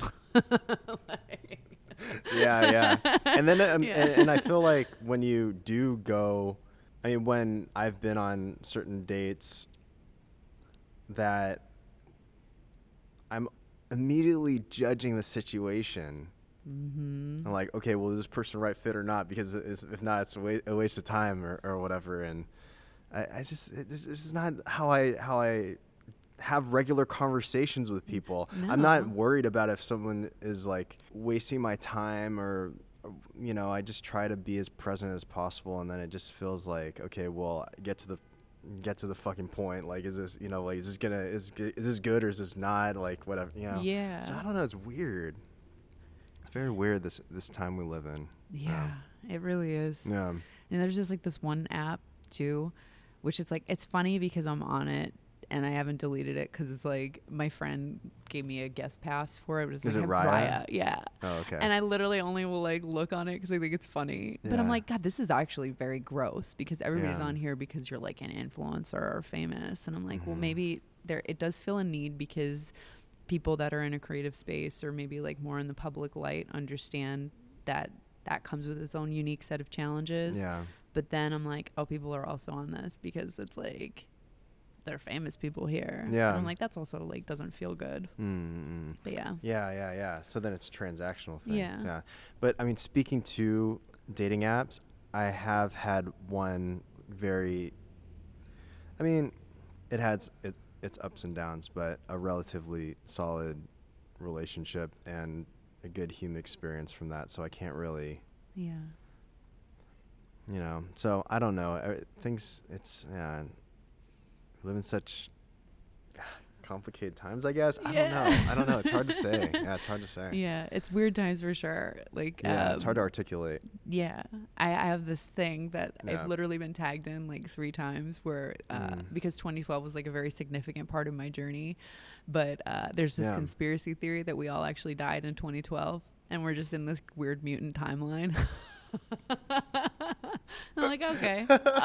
Like, yeah, yeah. And then, um, Yeah. and, and I feel like when you do go, I mean, when I've been on certain dates, that I'm immediately judging the situation. mm-hmm. I'm like, okay, well, is this person right fit or not? Because it's, if not, it's a, wa- a waste of time or, or whatever. And I, I just, it, this is not how I, how I have regular conversations with people. I'm not No. worried about if someone is like wasting my time, or, or, you know, I just try to be as present as possible. And then it just feels like, okay, well, get to the, get to the fucking point. Like, is this, you know, like, is this gonna, is, is this good or is this not? Like, whatever, you know? Yeah. So I don't know. It's weird. It's very weird, this, this time we live in. Yeah, it really is. Yeah. And there's just like this one app too, which is like, it's funny because I'm on it and I haven't deleted it because it's like my friend gave me a guest pass for it. It was Is like it a Raya? Yeah. Oh, okay. And I literally only will like look on it because I think it's funny. But I'm Yeah. like, God, this is actually very gross because everybody's Yeah. on here because you're like an influencer or famous. And I'm like, well, Mhm. maybe there, it does fill a need because people that are in a creative space or maybe like more in the public light understand that that comes with its own unique set of challenges. Yeah. But then I'm like, oh, people are also on this because it's like, they're famous people here. Yeah. And I'm like, that's also like, doesn't feel good. Mm-mm. But yeah. Yeah, yeah, yeah. So then it's a transactional thing. Yeah. Yeah. But I mean, speaking to dating apps, I have had one very, I mean, it has it, its ups and downs, but a relatively solid relationship and a good human experience from that. So I can't really, Yeah. you know, so I don't know. I- Things, it's, yeah, we live in such complicated times, I guess. I don't Yeah. know. I don't know. It's hard to say. Yeah, it's hard to say. Yeah, it's weird times for sure. Like, Yeah, it's hard to um, articulate. Yeah, I, I have this thing that Yeah. I've literally been tagged in like three times where, uh, Mm. because twenty twelve was like a very significant part of my journey. But uh, there's this Yeah. conspiracy theory that we all actually died in twenty twelve and we're just in this weird mutant timeline. I'm like, okay.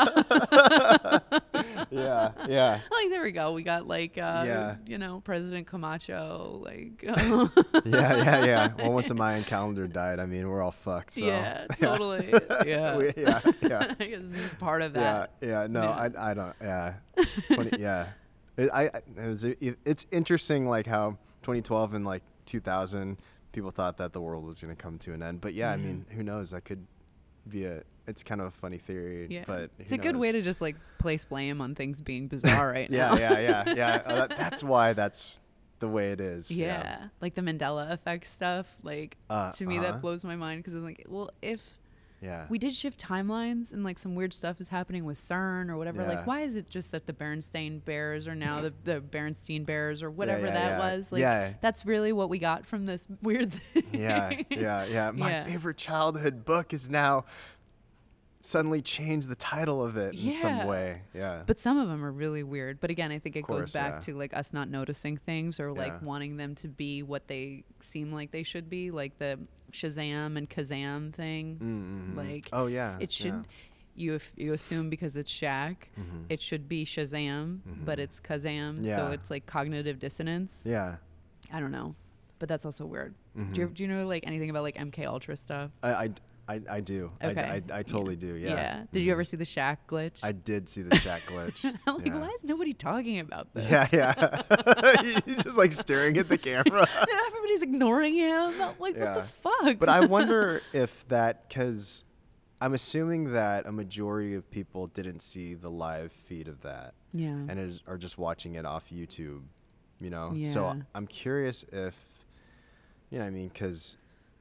Yeah, yeah. Like, there we go. We got like, uh, Yeah. you know, President Camacho, like. yeah, yeah, yeah. Well, once a Mayan calendar died, I mean, we're all fucked. So. Yeah, totally. Yeah. We- yeah, yeah. I guess this is part of Yeah, that. yeah. No, Yeah. I, I don't. Yeah, twenty. Yeah, it, I. I- It was. It, it's interesting, like how twenty twelve and like two thousand people thought that the world was going to come to an end. But yeah, Yeah. I mean, who knows? That could be a, it's kind of a funny theory, Yeah. but It's who a good way knows? to just like place blame on things being bizarre right yeah, now. yeah, yeah, yeah. Oh, that, that's why that's the way it is. Yeah. Like the Mandela effect stuff. Like Uh, to me, uh-huh. that blows my mind because I'm like, well, if Yeah. we did shift timelines and like some weird stuff is happening with CERN or whatever, Yeah. like why is it just that the Berenstain Bears are now the, the Berenstein Bears or whatever yeah, that yeah. was? Like Yeah. that's really what we got from this weird thing. yeah, yeah, yeah. My Yeah. favorite childhood book is now suddenly changed the title of it in some Yeah. way. Yeah. But some of them are really weird. But again, I think it course, goes back yeah. to like us not noticing things or like Yeah. wanting them to be what they seem like they should be, like the Shazam and Kazam thing. Mm-hmm. Like oh yeah, it should. yeah. You if you assume because it's Shaq, Mhm. it should be Shazam, but Mhm. it's Kazam, so Yeah. it's like cognitive dissonance. Yeah. I don't know, but that's also weird. Mhm. Do you do you know like anything about like M K Ultra stuff? I, I, I, I do. I, Okay. I, I totally do. Yeah. Did you Mhm. ever see the Shaq glitch? I did see the Shaq glitch. I'm like, yeah. why is nobody talking about this? Yeah, yeah. He's just like staring at the camera. And everybody's ignoring him. I'm like, Yeah. what the fuck? But I wonder if that, because I'm assuming that a majority of people didn't see the live feed of that yeah. and is, are just watching it off YouTube, you know? So Yeah. I'm curious if, you know what I mean, because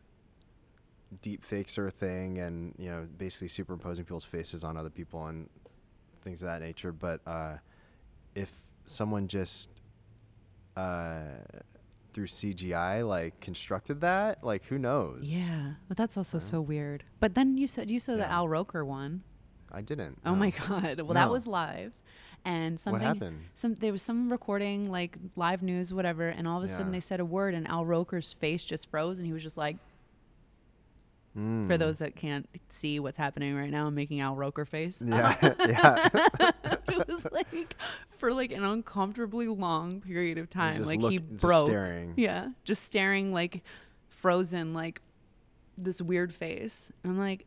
deep fakes are a thing and, you know, basically superimposing people's faces on other people and things of that nature. But uh, if someone just uh, through C G I like constructed that, like who knows? Yeah, but that's also Yeah. so weird. But then you said you said the Yeah. Al Roker one. I didn't. Oh no. my god! Well, that No. was live, and something. What happened? Some there was some recording, like live news, whatever, and all of a sudden Yeah. they said a word, and Al Roker's face just froze, and he was just like, for Mm. those that can't see what's happening right now, I'm making Al Roker face. Yeah, yeah. It was like for like an uncomfortably long period of time, just like look- he just broke. staring. Yeah, just staring, like frozen, like this weird face. And I'm like,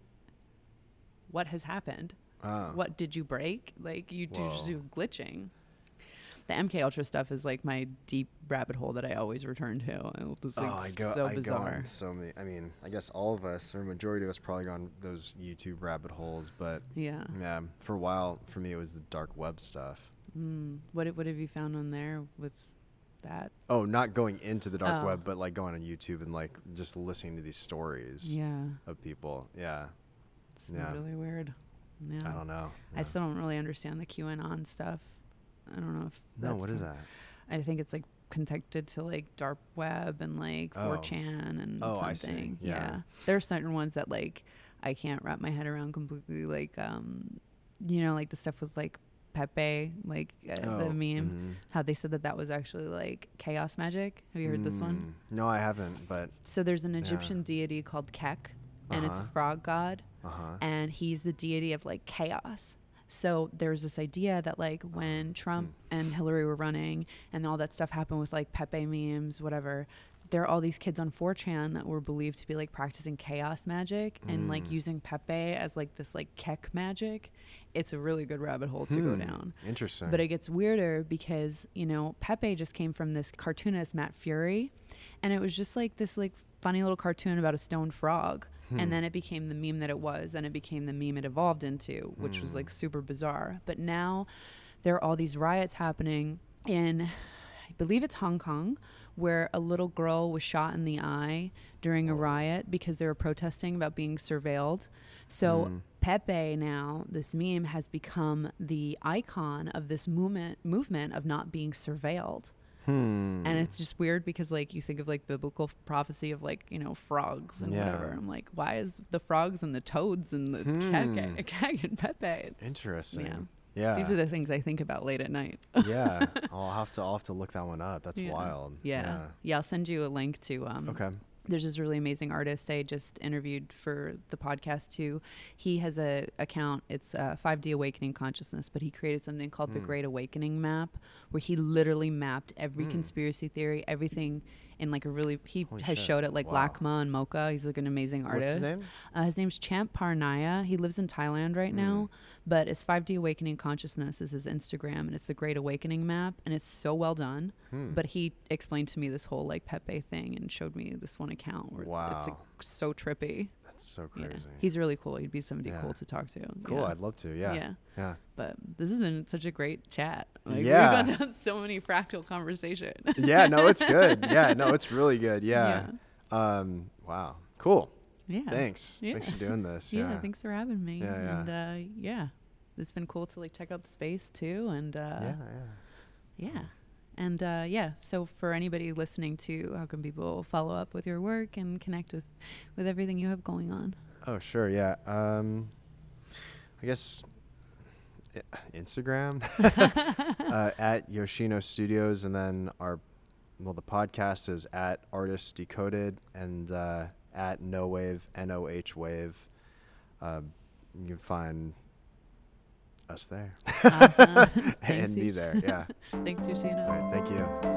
what has happened? Oh. What did you break? Like you do just Whoa. do glitching. The M K Ultra stuff is like my deep rabbit hole that I always return to. It's like oh, I go, so I go bizarre. on so many. I mean, I guess all of us, or a majority of us, probably gone those YouTube rabbit holes. But Yeah. yeah, for a while, for me, it was the dark web stuff. Mm. What what have you found on there with that? Oh, not going into the dark Oh. web, but like going on YouTube and like just listening to these stories Yeah, of people. Yeah, it's Yeah. really weird. Yeah. I don't know. I Yeah. still don't really understand the QAnon stuff. I don't know if no. that's What is pro- that? I think it's like connected to like dark web and like Oh. four chan and Oh, something. I see. Yeah. There are certain ones that like I can't wrap my head around completely. Like, um, you know, like the stuff with like Pepe, like uh, the Oh, meme, mhm. how they said that that was actually like chaos magic. Have you heard this one? Mm, No, I haven't. But So there's an Yeah. Egyptian deity called Kek, and it's a Uh-huh. frog god. uh huh. And he's the deity of like chaos. So there's this idea that like when Trump Mm. and Hillary were running and all that stuff happened with like Pepe memes, whatever, there are all these kids on four chan that were believed to be like practicing chaos magic and like Mm. using Pepe as like this like Kek magic. It's a really good rabbit hole to go Hmm, down. Interesting. But it gets weirder because, you know, Pepe just came from this cartoonist, Matt Fury, and it was just like this like funny little cartoon about a stone frog. Hmm. And then it became the meme that it was, and it became the meme it evolved into, which was Hmm. like super bizarre. But now there are all these riots happening in, I believe it's Hong Kong, where a little girl was shot in the eye during a riot because they were protesting about being surveilled. So Hmm. Pepe now, this meme has become the icon of this movement movement of not being surveilled. Hmm. And it's just weird because like you think of like biblical prophecy of like, you know, frogs and Yeah. whatever. I'm like, why is the frogs and the toads and the Hmm. Kek Kek and Pepe? It's- Interesting. yeah. Yeah. These are the things I think about late at night. yeah. I'll have to. I'll have to look that one up. That's Yeah. wild. Yeah. yeah. I'll send you a link to um Okay. there's this really amazing artist I just interviewed for the podcast too. He has a account. It's uh, five D Awakening Consciousness, but he created something called the Mm. Great Awakening Map, where he literally mapped every Mm. conspiracy theory, everything in like a really, he Holy has shit. showed at like Wow. LACMA and Mocha. He's like an amazing artist. What's his name? Uh, his name's Champ Parnaya. He lives in Thailand right Mm. now, but it's five D Awakening Consciousness is his Instagram, and it's the Great Awakening map, and it's so well done. Hmm. But he explained to me this whole like Pepe thing and showed me this one account where it's, it's like Wow. so trippy. That's so Yeah. crazy. He's really cool. He'd be somebody Yeah. cool to talk to. Cool. Yeah. I'd love to. Yeah. Yeah. Yeah. But this has been such a great chat. Like, Yeah. We've gone down so many fractal conversation. Yeah. No, it's good. Yeah. No, it's really good. Yeah. Yeah. Um. Wow. Cool. Yeah. Thanks. Yeah. Thanks for doing this. Yeah. Yeah. Thanks for having me. Yeah, yeah. And uh, yeah, it's been cool to like check out the space too. And uh, yeah. yeah. And uh, yeah, so for anybody listening to, how can people follow up with your work and connect with, with everything you have going on? Oh, sure. Yeah. Um, I guess i- Instagram uh, at Yoshino Studios, and then our well, the podcast is at Artists Decoded, and uh, at No Wave, N O H Wave. Uh, you can find us there Awesome. and Thanks, me Yosh- there. Yeah. Thanks, Yoshino. All right. Thank you.